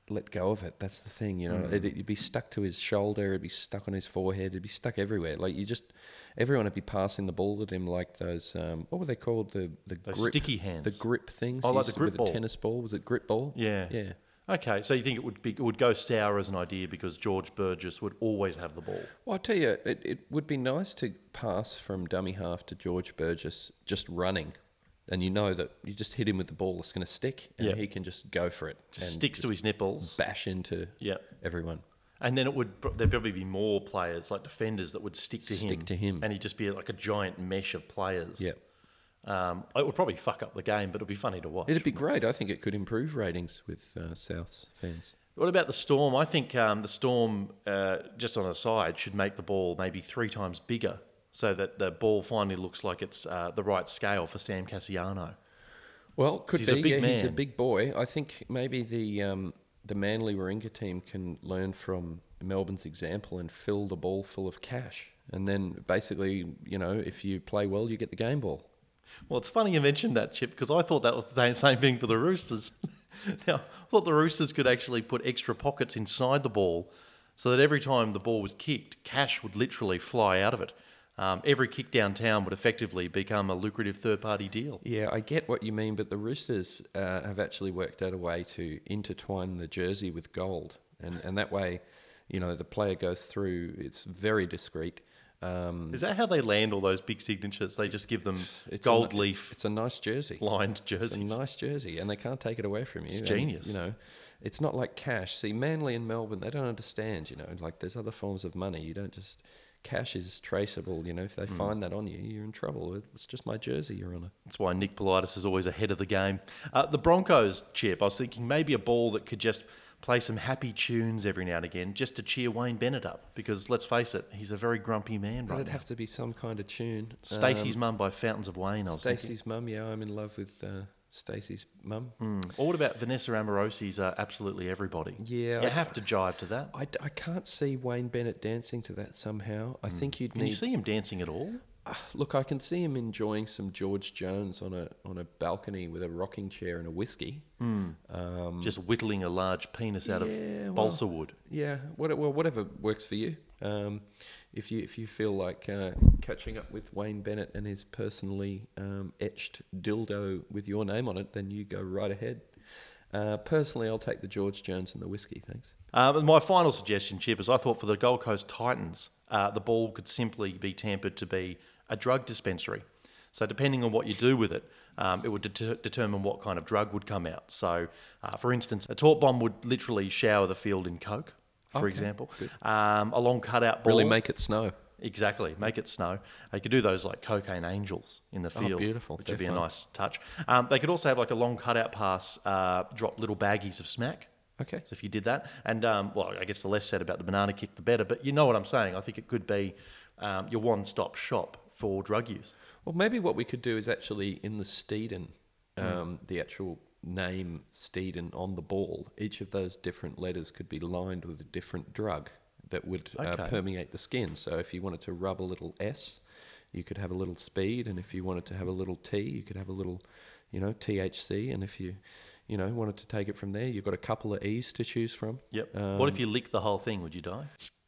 Speaker 2: let go of it. That's the thing, you know.
Speaker 3: Mm.
Speaker 2: It, it'd be stuck to his shoulder. It'd be stuck on his forehead. It'd be stuck everywhere. Like you just, everyone would be passing the ball at him like those. Um, what were they called? The the
Speaker 3: Those
Speaker 2: grip,
Speaker 3: sticky hands.
Speaker 2: the grip things.
Speaker 3: Oh,
Speaker 2: you
Speaker 3: like
Speaker 2: used
Speaker 3: the
Speaker 2: to-
Speaker 3: grip
Speaker 2: with
Speaker 3: ball.
Speaker 2: a tennis ball. Was it grip ball?
Speaker 3: Yeah.
Speaker 2: Yeah.
Speaker 3: Okay, so you think it would be it would go sour as an idea because George Burgess would always have the ball.
Speaker 2: Well, I tell you, it, it would be nice to pass from dummy half to George Burgess just running, and you know that you just hit him with the ball, it's going to stick, and
Speaker 3: Yeah.
Speaker 2: he can just go for it.
Speaker 3: Just
Speaker 2: and
Speaker 3: sticks to his nipples.
Speaker 2: bash into
Speaker 3: Yeah.
Speaker 2: everyone.
Speaker 3: And then it would there'd probably be more players like defenders that would stick to him.
Speaker 2: Stick to him.
Speaker 3: And he'd just be like a giant mesh of players.
Speaker 2: Yeah.
Speaker 3: Um, it would probably fuck up the game, but it'd be funny to watch.
Speaker 2: It'd be great. I think it could improve ratings with uh, South's fans.
Speaker 3: What about the Storm? I think um, the Storm, uh, just on a side, should make the ball maybe three times bigger so that the ball finally looks like it's uh, the right scale for Sam Cassiano.
Speaker 2: Well, could
Speaker 3: He's a
Speaker 2: be.
Speaker 3: big
Speaker 2: yeah, he's a
Speaker 3: man.
Speaker 2: big boy. I think maybe the um, the Manly Warringah team can learn from Melbourne's example and fill the ball full of cash. And then basically, you know, if you play well, you get the game ball.
Speaker 3: Well, it's funny you mentioned that, Chip, because I thought that was the same thing for the Roosters. Now, I thought the Roosters could actually put extra pockets inside the ball so that every time the ball was kicked, cash would literally fly out of it. Um, every kick downtown would effectively become a lucrative third-party deal.
Speaker 2: Yeah, I get what you mean, but the Roosters uh, have actually worked out a way to intertwine the jersey with gold. And, and that way, you know, the player goes through, it's very discreet. Um,
Speaker 3: Is that how they land all those big signatures? They just give them
Speaker 2: it's
Speaker 3: gold
Speaker 2: a, ni-
Speaker 3: leaf
Speaker 2: It's a nice jersey.
Speaker 3: lined
Speaker 2: It's
Speaker 3: jerseys.
Speaker 2: a nice jersey, and they can't take it away from you.
Speaker 3: It's
Speaker 2: And,
Speaker 3: genius.
Speaker 2: you know, it's not like cash. See, Manly and Melbourne, they don't understand. You know, like there's other forms of money. You don't just cash is traceable. You know, if they
Speaker 3: Hmm.
Speaker 2: find that on you, you're in trouble. It's just my jersey, Your Honour.
Speaker 3: That's why Nick Politis is always ahead of the game. Uh, the Broncos, Chip, I was thinking maybe a ball that could just play some happy tunes every now and again just to cheer Wayne Bennett up. Because let's face it, he's a very grumpy man right
Speaker 2: That'd
Speaker 3: now.
Speaker 2: have to be some kind of tune.
Speaker 3: Stacey's
Speaker 2: Um,
Speaker 3: mum by Fountains of Wayne, I was thinking.
Speaker 2: Stacey's mum. Yeah, I'm in love with uh, Stacey's mum.
Speaker 3: Mm. Or what about Vanessa Amorosi's uh, Absolutely Everybody?
Speaker 2: Yeah,
Speaker 3: You
Speaker 2: I-
Speaker 3: have to jive to that.
Speaker 2: I, d- I can't see Wayne Bennett dancing to that somehow. I think you'd
Speaker 3: Can
Speaker 2: need.
Speaker 3: you see him dancing at all?
Speaker 2: Look, I can see him enjoying some George Jones on a on a balcony with a rocking chair and a whiskey. Um,
Speaker 3: Just whittling a large penis out
Speaker 2: Yeah,
Speaker 3: of
Speaker 2: well-
Speaker 3: balsa wood.
Speaker 2: yeah, what, well, whatever works for you. Um, if you if you feel like uh, catching up with Wayne Bennett and his personally um, etched dildo with your name on it, then you go right ahead. Uh, personally, I'll take the George Jones and the whiskey, thanks.
Speaker 3: Um, and my final suggestion, Chip, is I thought for the Gold Coast Titans, uh, the ball could simply be tampered to be a drug dispensary. So depending on what you do with it, um, it would deter- determine what kind of drug would come out. So, uh, for instance, a torp bomb would literally shower the field in coke, for
Speaker 2: Okay,
Speaker 3: example.
Speaker 2: good.
Speaker 3: Um, a long cutout ball.
Speaker 2: Really make it snow.
Speaker 3: Exactly, make it snow. They could do those like cocaine angels in the
Speaker 2: Oh,
Speaker 3: field,
Speaker 2: beautiful.
Speaker 3: which would
Speaker 2: They're
Speaker 3: be a
Speaker 2: fun.
Speaker 3: nice touch. Um, they could also have like a long cutout pass, uh, drop little baggies of smack.
Speaker 2: Okay.
Speaker 3: So if you did that, and um, well, I guess the less said about the banana kick, the better. But you know what I'm saying. I think it could be um, your one-stop shop for drug use.
Speaker 2: Well, maybe what we could do is actually in the Steeden, um, the actual name Steeden on the ball, each of those different letters could be lined with a different drug that would uh,
Speaker 3: Okay.
Speaker 2: permeate the skin. So if you wanted to rub a little S, you could have a little speed, and if you wanted to have a little T, you could have a little, you know, T H C, and if you, you know, wanted to take it from there, you've got a couple of E's to choose from.
Speaker 3: Yep.
Speaker 2: Um,
Speaker 3: what if you licked the whole thing? Would you die?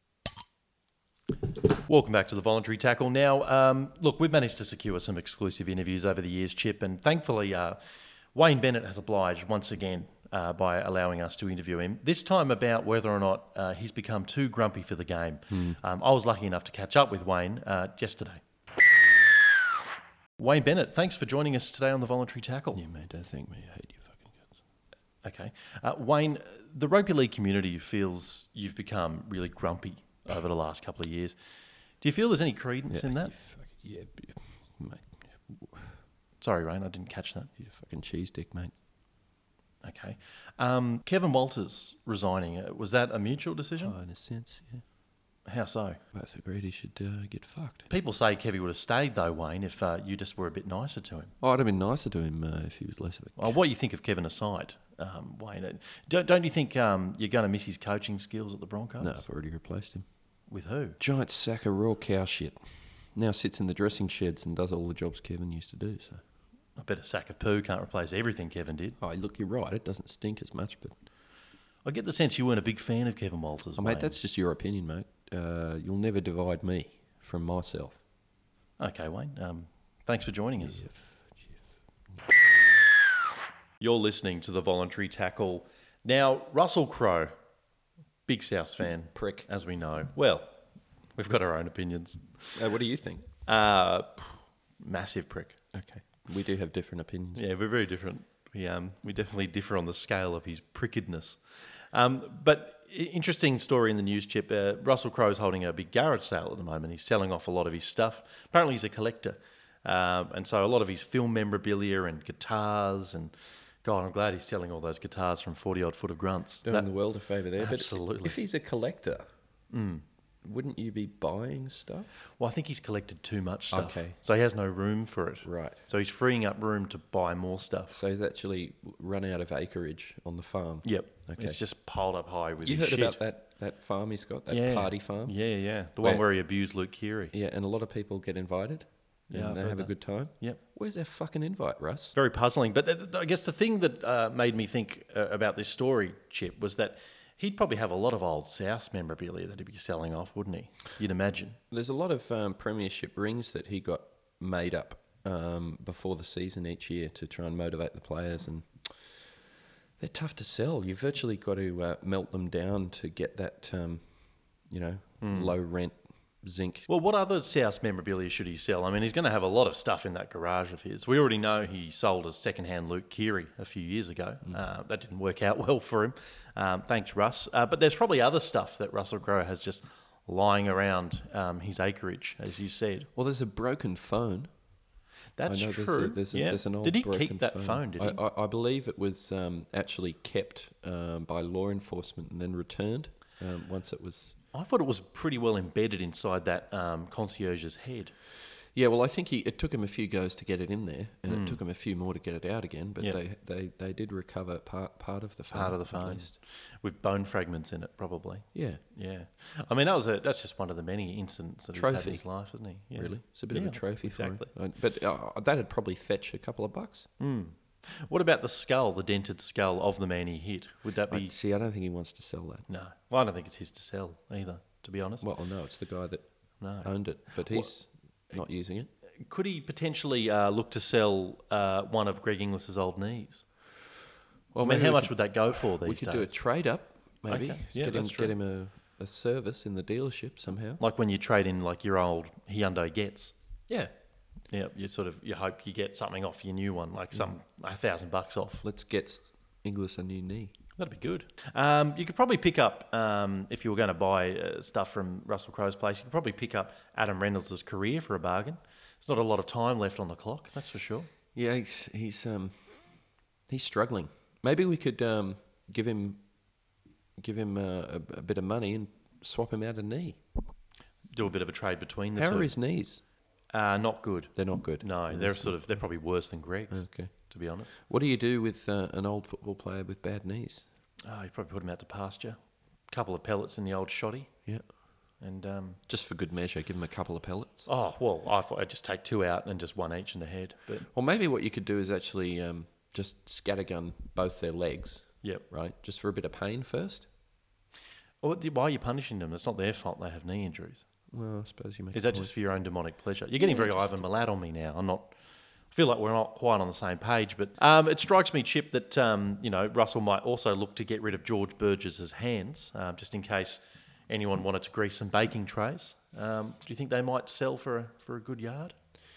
Speaker 3: Welcome back to the Voluntary Tackle. Now, um, look, we've managed to secure some exclusive interviews over the years, Chip, and thankfully, uh, Wayne Bennett has obliged once again uh, by allowing us to interview him. This time about whether or not uh, he's become too grumpy for the game. Um, I was lucky enough to catch up with Wayne uh, yesterday. Wayne Bennett, thanks for joining us today on the Voluntary Tackle.
Speaker 2: Yeah, mate, don't thank me. I hate you fucking guts.
Speaker 3: Okay. Uh, Wayne, the rugby league community feels you've become really grumpy over the last couple of years. Do you feel there's any credence in that?
Speaker 2: You fucking, yeah, b- mate.
Speaker 3: Sorry, Rain, I didn't catch that.
Speaker 2: You're a fucking cheese dick, mate.
Speaker 3: Okay. Um, Kevin Walters resigning, uh, was that a mutual decision?
Speaker 2: Oh, in a sense, yeah.
Speaker 3: How so?
Speaker 2: Both agreed he should uh, get fucked.
Speaker 3: People say Kevy would have stayed, though, Wayne, if uh, you just were a bit nicer to him.
Speaker 2: Oh, I'd have been nicer to him uh, if he was less of a...
Speaker 3: Well, what do you think of Kevin aside, um, Wayne? Uh, Don't, don't you think um, you're going to miss his coaching skills at the Broncos?
Speaker 2: No, I've already replaced him.
Speaker 3: With who?
Speaker 2: Giant sack of raw cow shit. Now sits in the dressing sheds and does all the jobs Kevin used to do, so...
Speaker 3: I bet a sack of poo can't replace everything Kevin did.
Speaker 2: Oh, look, you're right. It doesn't stink as much, but...
Speaker 3: I get the sense you weren't a big fan of Kevin Walters,
Speaker 2: Oh,
Speaker 3: Wayne.
Speaker 2: mate, that's just your opinion, mate. Uh, you'll never divide me from myself.
Speaker 3: Okay, Wayne. Um, thanks for joining us. You're listening to the Voluntary Tackle. Now, Russell Crowe, big South fan,
Speaker 2: Prick.
Speaker 3: as we know. Well, we've got our own opinions.
Speaker 2: Uh, what do you think?
Speaker 3: Uh, massive prick.
Speaker 2: Okay. We do have different opinions.
Speaker 3: Yeah, we're very different. We um we definitely differ on the scale of his prickedness. Um, but i- interesting story in the news, Chip. Uh, Russell Crowe's holding a big garage sale at the moment. He's selling off a lot of his stuff. Apparently, he's a collector, um, and so a lot of his film memorabilia and guitars and. God, I'm glad he's selling all those guitars from forty odd Foot of Grunts.
Speaker 2: Doing
Speaker 3: That-
Speaker 2: the world a favour there.
Speaker 3: Absolutely.
Speaker 2: But if he's a collector, wouldn't you be buying stuff?
Speaker 3: well, I think he's collected too much stuff.
Speaker 2: Okay.
Speaker 3: So he has no room for it.
Speaker 2: Right.
Speaker 3: So he's freeing up room to buy more stuff.
Speaker 2: So he's actually run out of acreage on the farm.
Speaker 3: Yep.
Speaker 2: Okay.
Speaker 3: It's just piled up high with
Speaker 2: You
Speaker 3: his
Speaker 2: heard
Speaker 3: shit.
Speaker 2: about that, that farm he's got, that
Speaker 3: Yeah.
Speaker 2: party farm?
Speaker 3: Yeah, yeah. The
Speaker 2: Where-
Speaker 3: one where he abused Luke Keary.
Speaker 2: Yeah, and a lot of people get invited
Speaker 3: Yeah, I've
Speaker 2: and they
Speaker 3: heard
Speaker 2: have a
Speaker 3: that.
Speaker 2: good time.
Speaker 3: Yep.
Speaker 2: Where's our fucking invite, Russ?
Speaker 3: Very puzzling. But th- th- I guess the thing that uh, made me think uh, about this story, Chip, was that he'd probably have a lot of old South memorabilia that he'd be selling off, wouldn't he? You'd imagine.
Speaker 2: There's a lot of um, premiership rings that he got made up um, before the season each year to try and motivate the players, and they're tough to sell. You've virtually got to uh, melt them down to get that, um, you know, low rent zinc.
Speaker 3: Well, what other South memorabilia should he sell? I mean, he's going to have a lot of stuff in that garage of his. We already know he sold a second-hand Luke Keary a few years ago. Uh, that didn't work out well for him. Um, thanks, Russ. Uh, but there's probably other stuff that Russell Crowe has just lying around um, his acreage, as you said.
Speaker 2: Well, there's a broken phone.
Speaker 3: That's
Speaker 2: I know
Speaker 3: true.
Speaker 2: There's, a, there's, a,
Speaker 3: yeah.
Speaker 2: there's an old
Speaker 3: did he
Speaker 2: broken
Speaker 3: keep that phone? Did he?
Speaker 2: I, I, I believe it was um, actually kept um, by law enforcement and then returned um, once it was.
Speaker 3: I thought it was pretty well embedded inside that um, concierge's head.
Speaker 2: Yeah, well, I think he, it took him a few goes to get it in there, and it took him a few more to get it out again. But
Speaker 3: Yep.
Speaker 2: they, they, they did recover part part of the phone.
Speaker 3: Part of the
Speaker 2: at
Speaker 3: phone,
Speaker 2: least.
Speaker 3: with bone fragments in it, probably.
Speaker 2: Yeah,
Speaker 3: Yeah, I mean that was a that's just one of the many incidents that he's had in
Speaker 2: Trophy.
Speaker 3: his life, isn't he? Yeah.
Speaker 2: really, it's a bit
Speaker 3: Yeah,
Speaker 2: of a trophy
Speaker 3: exactly.
Speaker 2: for him. Uh, But uh, that'd probably fetch a couple of bucks.
Speaker 3: What about the skull, the dented skull of the man he hit? Would that
Speaker 2: I,
Speaker 3: be
Speaker 2: see, I don't think he wants to sell that.
Speaker 3: no? Well, I don't think it's his to sell either. To be honest,
Speaker 2: Well, no, it's the guy that
Speaker 3: no.
Speaker 2: owned it, but he's not using it.
Speaker 3: Could he potentially uh, look to sell uh, one of Greg Inglis's old knees?
Speaker 2: Well,
Speaker 3: I mean,
Speaker 2: maybe
Speaker 3: how
Speaker 2: we
Speaker 3: much
Speaker 2: could-
Speaker 3: would that go for these
Speaker 2: We could
Speaker 3: days?
Speaker 2: do a trade up, maybe.
Speaker 3: Okay, yeah,
Speaker 2: get him,
Speaker 3: that's true.
Speaker 2: get him a, a service in the dealership somehow.
Speaker 3: Like when you trade in like your old Hyundai Getz.
Speaker 2: Yeah,
Speaker 3: Yeah, you sort of you hope you get something off your new one, like some a thousand bucks off.
Speaker 2: let's get Inglis a new knee.
Speaker 3: That'd be good. Um, you could probably pick up um, if you were going to buy uh, stuff from Russell Crowe's place. You could probably pick up Adam Reynolds' career for a bargain. There's not a lot of time left on the clock, that's for sure.
Speaker 2: Yeah, he's he's um he's struggling. Maybe we could um give him give him uh, a, a bit of money and swap him out a knee.
Speaker 3: Do a bit of a trade between the
Speaker 2: How
Speaker 3: two.
Speaker 2: are his knees?
Speaker 3: Uh, not good.
Speaker 2: They're not good.
Speaker 3: No, they're sort of they're probably worse than Greg's.
Speaker 2: Okay.
Speaker 3: To be honest.
Speaker 2: What do you do with uh, an old football player with bad knees?
Speaker 3: Oh, you probably put him out to pasture. A couple of pellets in the old shoddy,
Speaker 2: Yeah.
Speaker 3: and um,
Speaker 2: Just for good measure, give him a couple of pellets.
Speaker 3: oh well, I thought I'd just take two out and just one each in the head. But
Speaker 2: Or maybe what you could do is actually um, just scattergun both their legs,
Speaker 3: yep.
Speaker 2: right? Just for a bit of pain first.
Speaker 3: Well, why are you punishing them? It's not their fault they have knee injuries.
Speaker 2: Well, I suppose you make
Speaker 3: Is
Speaker 2: a
Speaker 3: that
Speaker 2: point.
Speaker 3: just for your own demonic pleasure? You're getting very Ivan Milat on me now. I'm not. I feel like we're not quite on the same page, but um, it strikes me, Chip, that um, you know Russell might also look to get rid of George Burgess's hands, um, just in case anyone wanted to grease some baking trays. Um, do you think they might sell for a for a good yard?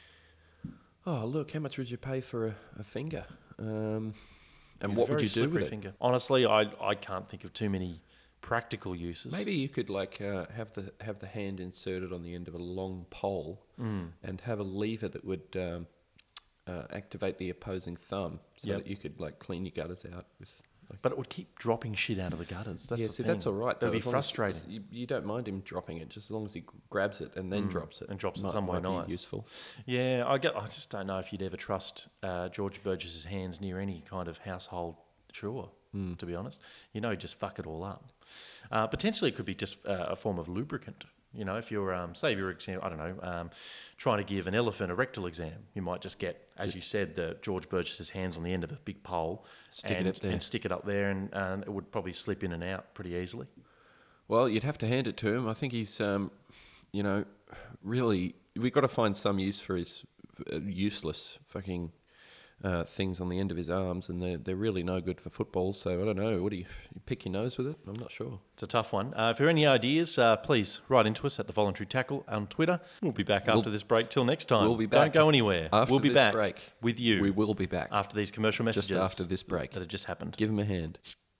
Speaker 2: Oh, look, how much would you pay for a, a finger? Um, and
Speaker 3: It's
Speaker 2: what
Speaker 3: a
Speaker 2: would
Speaker 3: very
Speaker 2: you do
Speaker 3: slippery
Speaker 2: with it?
Speaker 3: finger. Honestly, I I can't think of too many practical uses.
Speaker 2: Maybe you could like uh, have the have the hand inserted on the end of a long pole
Speaker 3: Mm.
Speaker 2: and have a lever that would um, uh, activate the opposing thumb, so
Speaker 3: Yep.
Speaker 2: that you could like clean your gutters out with. Like,
Speaker 3: But it would keep dropping shit out of the gutters. That's
Speaker 2: yeah,
Speaker 3: the
Speaker 2: see,
Speaker 3: thing.
Speaker 2: that's all right.
Speaker 3: That'd
Speaker 2: though,
Speaker 3: be
Speaker 2: as long as-
Speaker 3: frustrating.
Speaker 2: You, you don't mind him dropping it, just as long as he g- grabs it and then
Speaker 3: Mm,
Speaker 2: drops it.
Speaker 3: and drops it
Speaker 2: might,
Speaker 3: somewhere
Speaker 2: might be
Speaker 3: nice.
Speaker 2: useful.
Speaker 3: Yeah, I get. I just don't know if you'd ever trust uh, George Burgess's hands near any kind of household chore. To be honest, you know, just fuck it all up. Uh, potentially, it could be just uh, a form of lubricant. You know, if you're, um, say, if you're, I don't know, um, trying to give an elephant a rectal exam, you might just get, as you said, the George Burgess's hands on the end of a big pole,
Speaker 2: Stick it
Speaker 3: and,
Speaker 2: up there.
Speaker 3: and stick it up there, and, and it would probably slip in and out pretty easily.
Speaker 2: Well, you'd have to hand it to him. I think he's, um, you know, really, we've got to find some use for his uh, useless fucking uh, things on the end of his arms, and they're, they're really no good for football. So I don't know. What do you, you pick your nose with it? I'm not sure.
Speaker 3: It's a tough one. Uh, if there are any ideas, uh, please write into us at the Voluntary Tackle on Twitter. We'll be back
Speaker 2: We'll-
Speaker 3: after this break. Till next time.
Speaker 2: We'll be back
Speaker 3: Don't go anywhere.
Speaker 2: after
Speaker 3: we'll be
Speaker 2: this
Speaker 3: back
Speaker 2: break.
Speaker 3: with you.
Speaker 2: We will be back
Speaker 3: after these commercial messages.
Speaker 2: just after this break.
Speaker 3: that have just happened.
Speaker 2: Give him a hand.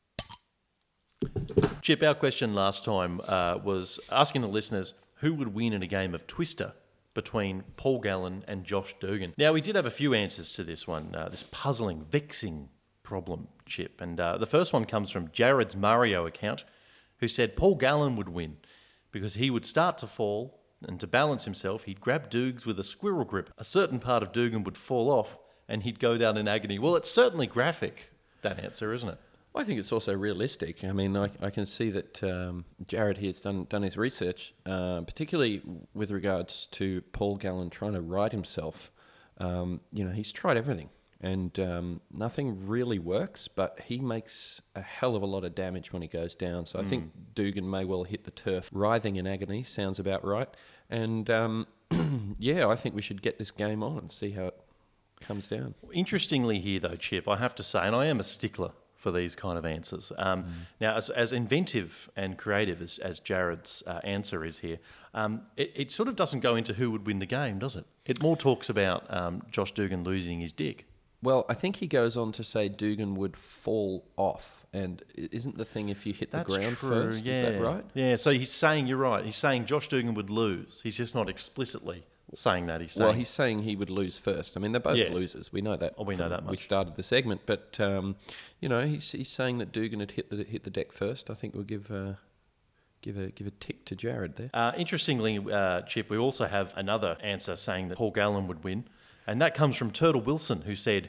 Speaker 3: Chip, our question last time uh, was asking the listeners who would win in a game of Twister between Paul Gallen and Josh Dugan. Now, we did have a few answers to this one, uh, this puzzling, vexing problem, Chip. And uh, the first one comes from Jared's Mario account, who said Paul Gallen would win because he would start to fall, and to balance himself, he'd grab Doogs with a squirrel grip. A certain part of Dugan would fall off, and he'd go down in agony. Well, it's certainly graphic, that answer, isn't it?
Speaker 2: I think it's also realistic. I mean, I, I can see that um, Jared here has done done his research, uh, particularly with regards to Paul Gallen trying to right himself. Um, you know, he's tried everything, and um, nothing really works. But he makes a hell of a lot of damage when he goes down. So I think Dugan may well hit the turf, writhing in agony. Sounds about right. And um, yeah, I think we should get this game on and see how it comes down.
Speaker 3: Interestingly here, though, Chip, I have to say, and I am a stickler for these kind of answers. Um, mm. Now, as, as inventive and creative as, as Jared's uh, answer is here, um, it, it sort of doesn't go into who would win the game, does it? It more talks about um, Josh Dugan losing his dick.
Speaker 2: Well, I think he goes on to say Dugan would fall off. And i- isn't the thing if you hit the
Speaker 3: That's
Speaker 2: ground
Speaker 3: true,
Speaker 2: first?
Speaker 3: yeah.
Speaker 2: Is that right?
Speaker 3: Yeah, so he's saying, you're right, he's saying Josh Dugan would lose. He's just not explicitly saying that. He's saying,
Speaker 2: Well, he's saying he would lose first. I mean, they're both
Speaker 3: Yeah.
Speaker 2: losers. We know that.
Speaker 3: Oh, we know
Speaker 2: from-
Speaker 3: that
Speaker 2: We
Speaker 3: much.
Speaker 2: started the segment, but um, you know, he's he's saying that Dugan had hit the hit the deck first. I think we'll give uh, give a give a tick to Jared there.
Speaker 3: Uh, interestingly, uh, Chip, we also have another answer saying that Paul Gallen would win, and that comes from Turtle Wilson, who said,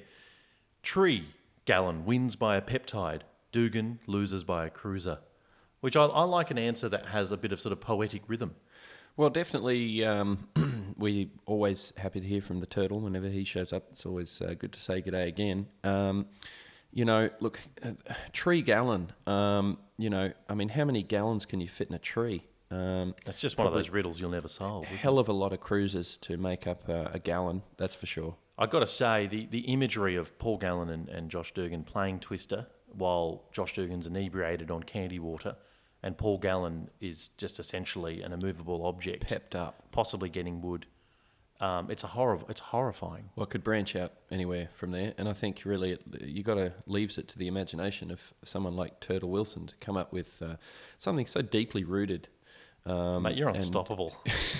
Speaker 3: Tree Gallen wins by a peptide, Dugan loses by a cruiser, which I, I like an answer that has a bit of sort of poetic rhythm.
Speaker 2: Well, definitely, um, we always happy to hear from the Turtle whenever he shows up. It's always uh, good to say g'day again. Um, you know, look, uh, tree gallon. Um, you know, I mean, how many gallons can you fit in a tree? Um,
Speaker 3: That's just one of those riddles you'll never solve. Isn't
Speaker 2: hell of a lot of cruisers to make up uh, a gallon. That's for sure.
Speaker 3: I've got to say, the, the imagery of Paul Gallen and, and Josh Dugan playing Twister while Josh Dugan's inebriated on candy water and Paul Gallen is just essentially an immovable object,
Speaker 2: Pepped up.
Speaker 3: possibly getting wood. Um, it's a horror. It's horrifying.
Speaker 2: Well, it could branch out anywhere from there, and I think really it, you got to leaves it to the imagination of someone like Turtle Wilson to come up with uh, something so deeply rooted. Um,
Speaker 3: Mate, you're
Speaker 2: and-
Speaker 3: unstoppable.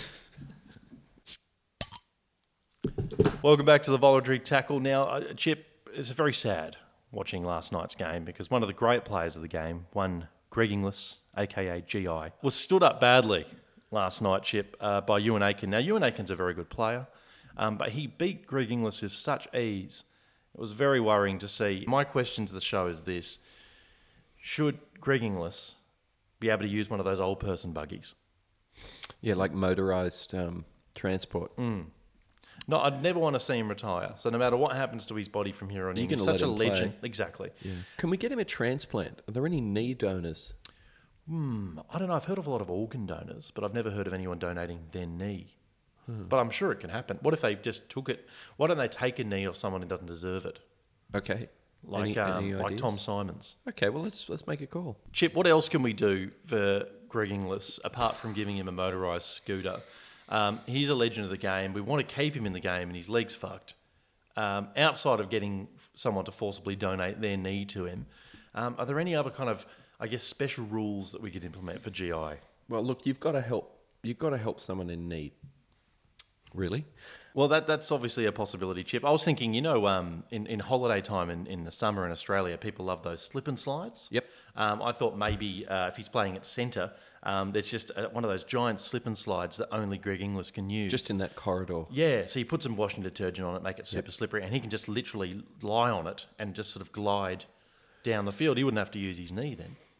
Speaker 3: Welcome back to the Voluntary Tackle. Now, uh, Chip, it's very sad watching last night's game because one of the great players of the game, one Greg Inglis, aka G I, was stood up badly last night, Chip, uh, by Ewan Aiken. Now, Ewan Aiken's a very good player, um, but he beat Greg Inglis with such ease. It was very worrying to see. My question to the show is this. Should Greg Inglis be able to use one of those old person buggies?
Speaker 2: Yeah, like motorised um, transport.
Speaker 3: Mm. No, I'd never want to see him retire. So no matter what happens to his body from here on
Speaker 2: You're
Speaker 3: in, he's
Speaker 2: gonna
Speaker 3: such a
Speaker 2: let him play.
Speaker 3: legend. Exactly.
Speaker 2: Yeah. Can we get him a transplant? Are there any knee donors?
Speaker 3: Hmm, I don't know. I've heard of a lot of organ donors, but I've never heard of anyone donating their knee. But I'm sure it can happen. What if they just took it? Why don't they take a knee of someone who doesn't deserve it?
Speaker 2: Okay.
Speaker 3: Like
Speaker 2: Any-
Speaker 3: um,
Speaker 2: any
Speaker 3: like
Speaker 2: ideas?
Speaker 3: Tom Simons.
Speaker 2: Okay, well let's let's make a call.
Speaker 3: Chip, what else can we do for Greg Inglis apart from giving him a motorised scooter? Um, he's a legend of the game. We want to keep him in the game and his leg's fucked. Um, outside of getting someone to forcibly donate their knee to him, um, are there any other kind of, I guess, special rules that we could implement for G I?
Speaker 2: Well, look, you've got to help. You've got to help someone in need. Really?
Speaker 3: Well, that that's obviously a possibility, Chip. I was thinking, you know, um, in, in holiday time in, in the summer in Australia, people love those slip and slides.
Speaker 2: Yep.
Speaker 3: Um, I thought maybe uh, if he's playing at centre, um, there's just uh one of those giant slip and slides that only Greg Inglis can use.
Speaker 2: Just in that corridor.
Speaker 3: Yeah, so you put some washing detergent on it, make it super slippery, and he can just literally lie on it and just sort of glide down the field. He wouldn't have to use his knee then.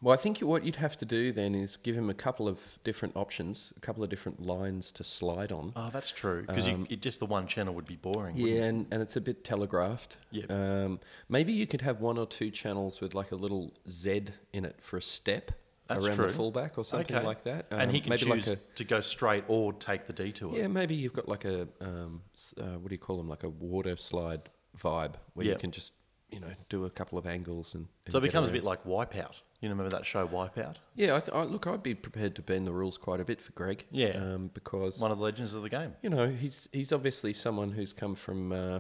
Speaker 2: Well, I think what you'd have to do then is give him a couple of different options, a couple of different lines to slide on.
Speaker 3: Oh, that's true. Because
Speaker 2: Um,
Speaker 3: just the one channel would be boring. wouldn't
Speaker 2: Yeah,
Speaker 3: it?
Speaker 2: and, and it's a bit telegraphed.
Speaker 3: Yep.
Speaker 2: Um, maybe you could have one or two channels with like a little Z in it for a step
Speaker 3: That's
Speaker 2: around
Speaker 3: true.
Speaker 2: the fullback or something
Speaker 3: Okay.
Speaker 2: like that.
Speaker 3: and he
Speaker 2: Um,
Speaker 3: can
Speaker 2: maybe
Speaker 3: choose
Speaker 2: like a,
Speaker 3: to go straight or take the detour.
Speaker 2: yeah, maybe you've got like a um, s- uh, what do you call them? Like a water slide vibe where
Speaker 3: Yeah.
Speaker 2: you can just you know do a couple of angles and, and
Speaker 3: So it
Speaker 2: get
Speaker 3: becomes a
Speaker 2: around.
Speaker 3: bit like Wipeout. You remember that show Wipeout?
Speaker 2: Yeah, I, th- I look, I'd be prepared to bend the rules quite a bit for Greg.
Speaker 3: Yeah.
Speaker 2: um, because
Speaker 3: One of the legends of the game.
Speaker 2: you know he's he's obviously someone who's come from uh,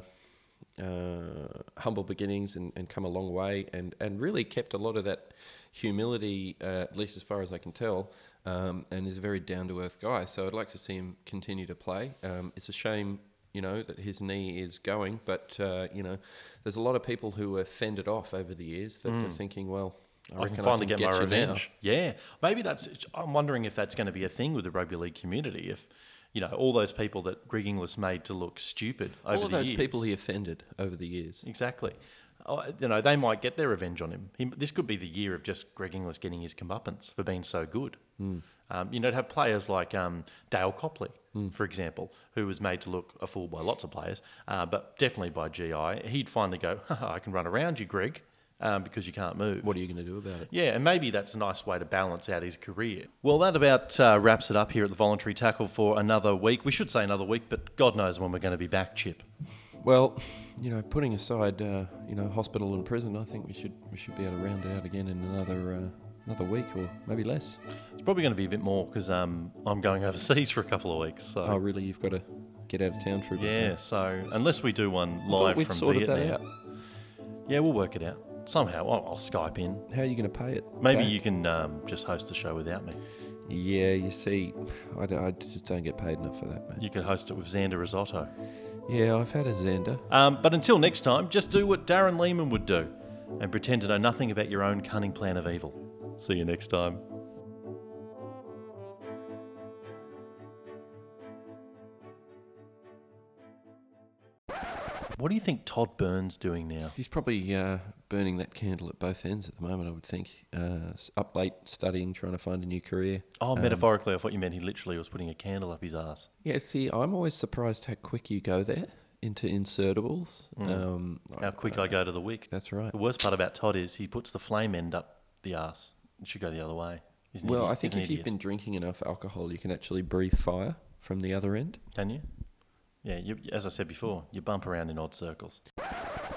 Speaker 2: uh, humble beginnings and, and come a long way and, and really kept a lot of that humility, uh, at least as far as I can tell, um, and is a very down to earth guy. So I'd like to see him continue to play. Um, it's a shame, you know, that his knee is going, but uh, you know, there's a lot of people who were fended off over the years that are thinking, well, I,
Speaker 3: I
Speaker 2: reckon
Speaker 3: can finally
Speaker 2: I can
Speaker 3: get, my
Speaker 2: you now.
Speaker 3: revenge. Yeah, maybe that's. I'm wondering if that's going to be a thing with the rugby league community. If you know all those people that Greg Inglis made to look stupid over
Speaker 2: All of
Speaker 3: the
Speaker 2: those
Speaker 3: years.
Speaker 2: people he offended over the years.
Speaker 3: Exactly. Oh, you know, they might get their revenge on him. He, this could be the year of just Greg Inglis getting his comeuppance for being so good. Um, you know, to have players like um, Dale Copley, for example, who was made to look a fool by lots of players, uh, but definitely by G I. He'd finally go, I can run around you, Greg, um, because you can't move.
Speaker 2: What are you going to do about it?
Speaker 3: Yeah, and maybe that's a nice way to balance out his career. Well, that about uh, wraps it up here at the Voluntary Tackle for another week. We should say another week, but God knows when we're going to be back, Chip.
Speaker 2: Well, you know, putting aside, uh, you know, hospital and prison, I think we should we should be able to round it out again in another uh, another week or maybe less.
Speaker 3: It's probably going to be a bit more because um, I'm going overseas for a couple of weeks. So
Speaker 2: Oh, really? You've got to get out of town for a bit.
Speaker 3: yeah, so unless we do one
Speaker 2: I thought
Speaker 3: live
Speaker 2: we'd
Speaker 3: from
Speaker 2: sorted
Speaker 3: Vietnam,
Speaker 2: that out.
Speaker 3: yeah, we'll work it out somehow. I'll, I'll Skype in.
Speaker 2: How are you going to pay it?
Speaker 3: Maybe
Speaker 2: back?
Speaker 3: you can um, just host the show without me.
Speaker 2: Yeah, you see, I, d- I just don't get paid enough for that, mate.
Speaker 3: You could host it with Xander Risotto.
Speaker 2: Yeah, I've had a Xander.
Speaker 3: Um, but until next time, just do what Darren Lehman would do and pretend to know nothing about your own cunning plan of evil. See you next time. What do you think Todd Burns doing now?
Speaker 2: He's probably uh, burning that candle at both ends at the moment, I would think. Uh, s- up late, studying, trying to find a new career.
Speaker 3: Oh, metaphorically, I thought you meant he literally was putting a candle up his ass.
Speaker 2: Yeah, see, I'm always surprised how quick you go there into insertables. Um,
Speaker 3: How quick I go to the wick.
Speaker 2: That's right.
Speaker 3: The worst part about Todd is he puts the flame end up the ass. It should go the other way. He's an
Speaker 2: Well,
Speaker 3: idiot.
Speaker 2: I think
Speaker 3: He's an
Speaker 2: if you've
Speaker 3: idiot.
Speaker 2: been drinking enough alcohol, you can actually breathe fire from the other end.
Speaker 3: Can you? Yeah, you, as I said before, you bump around in odd circles.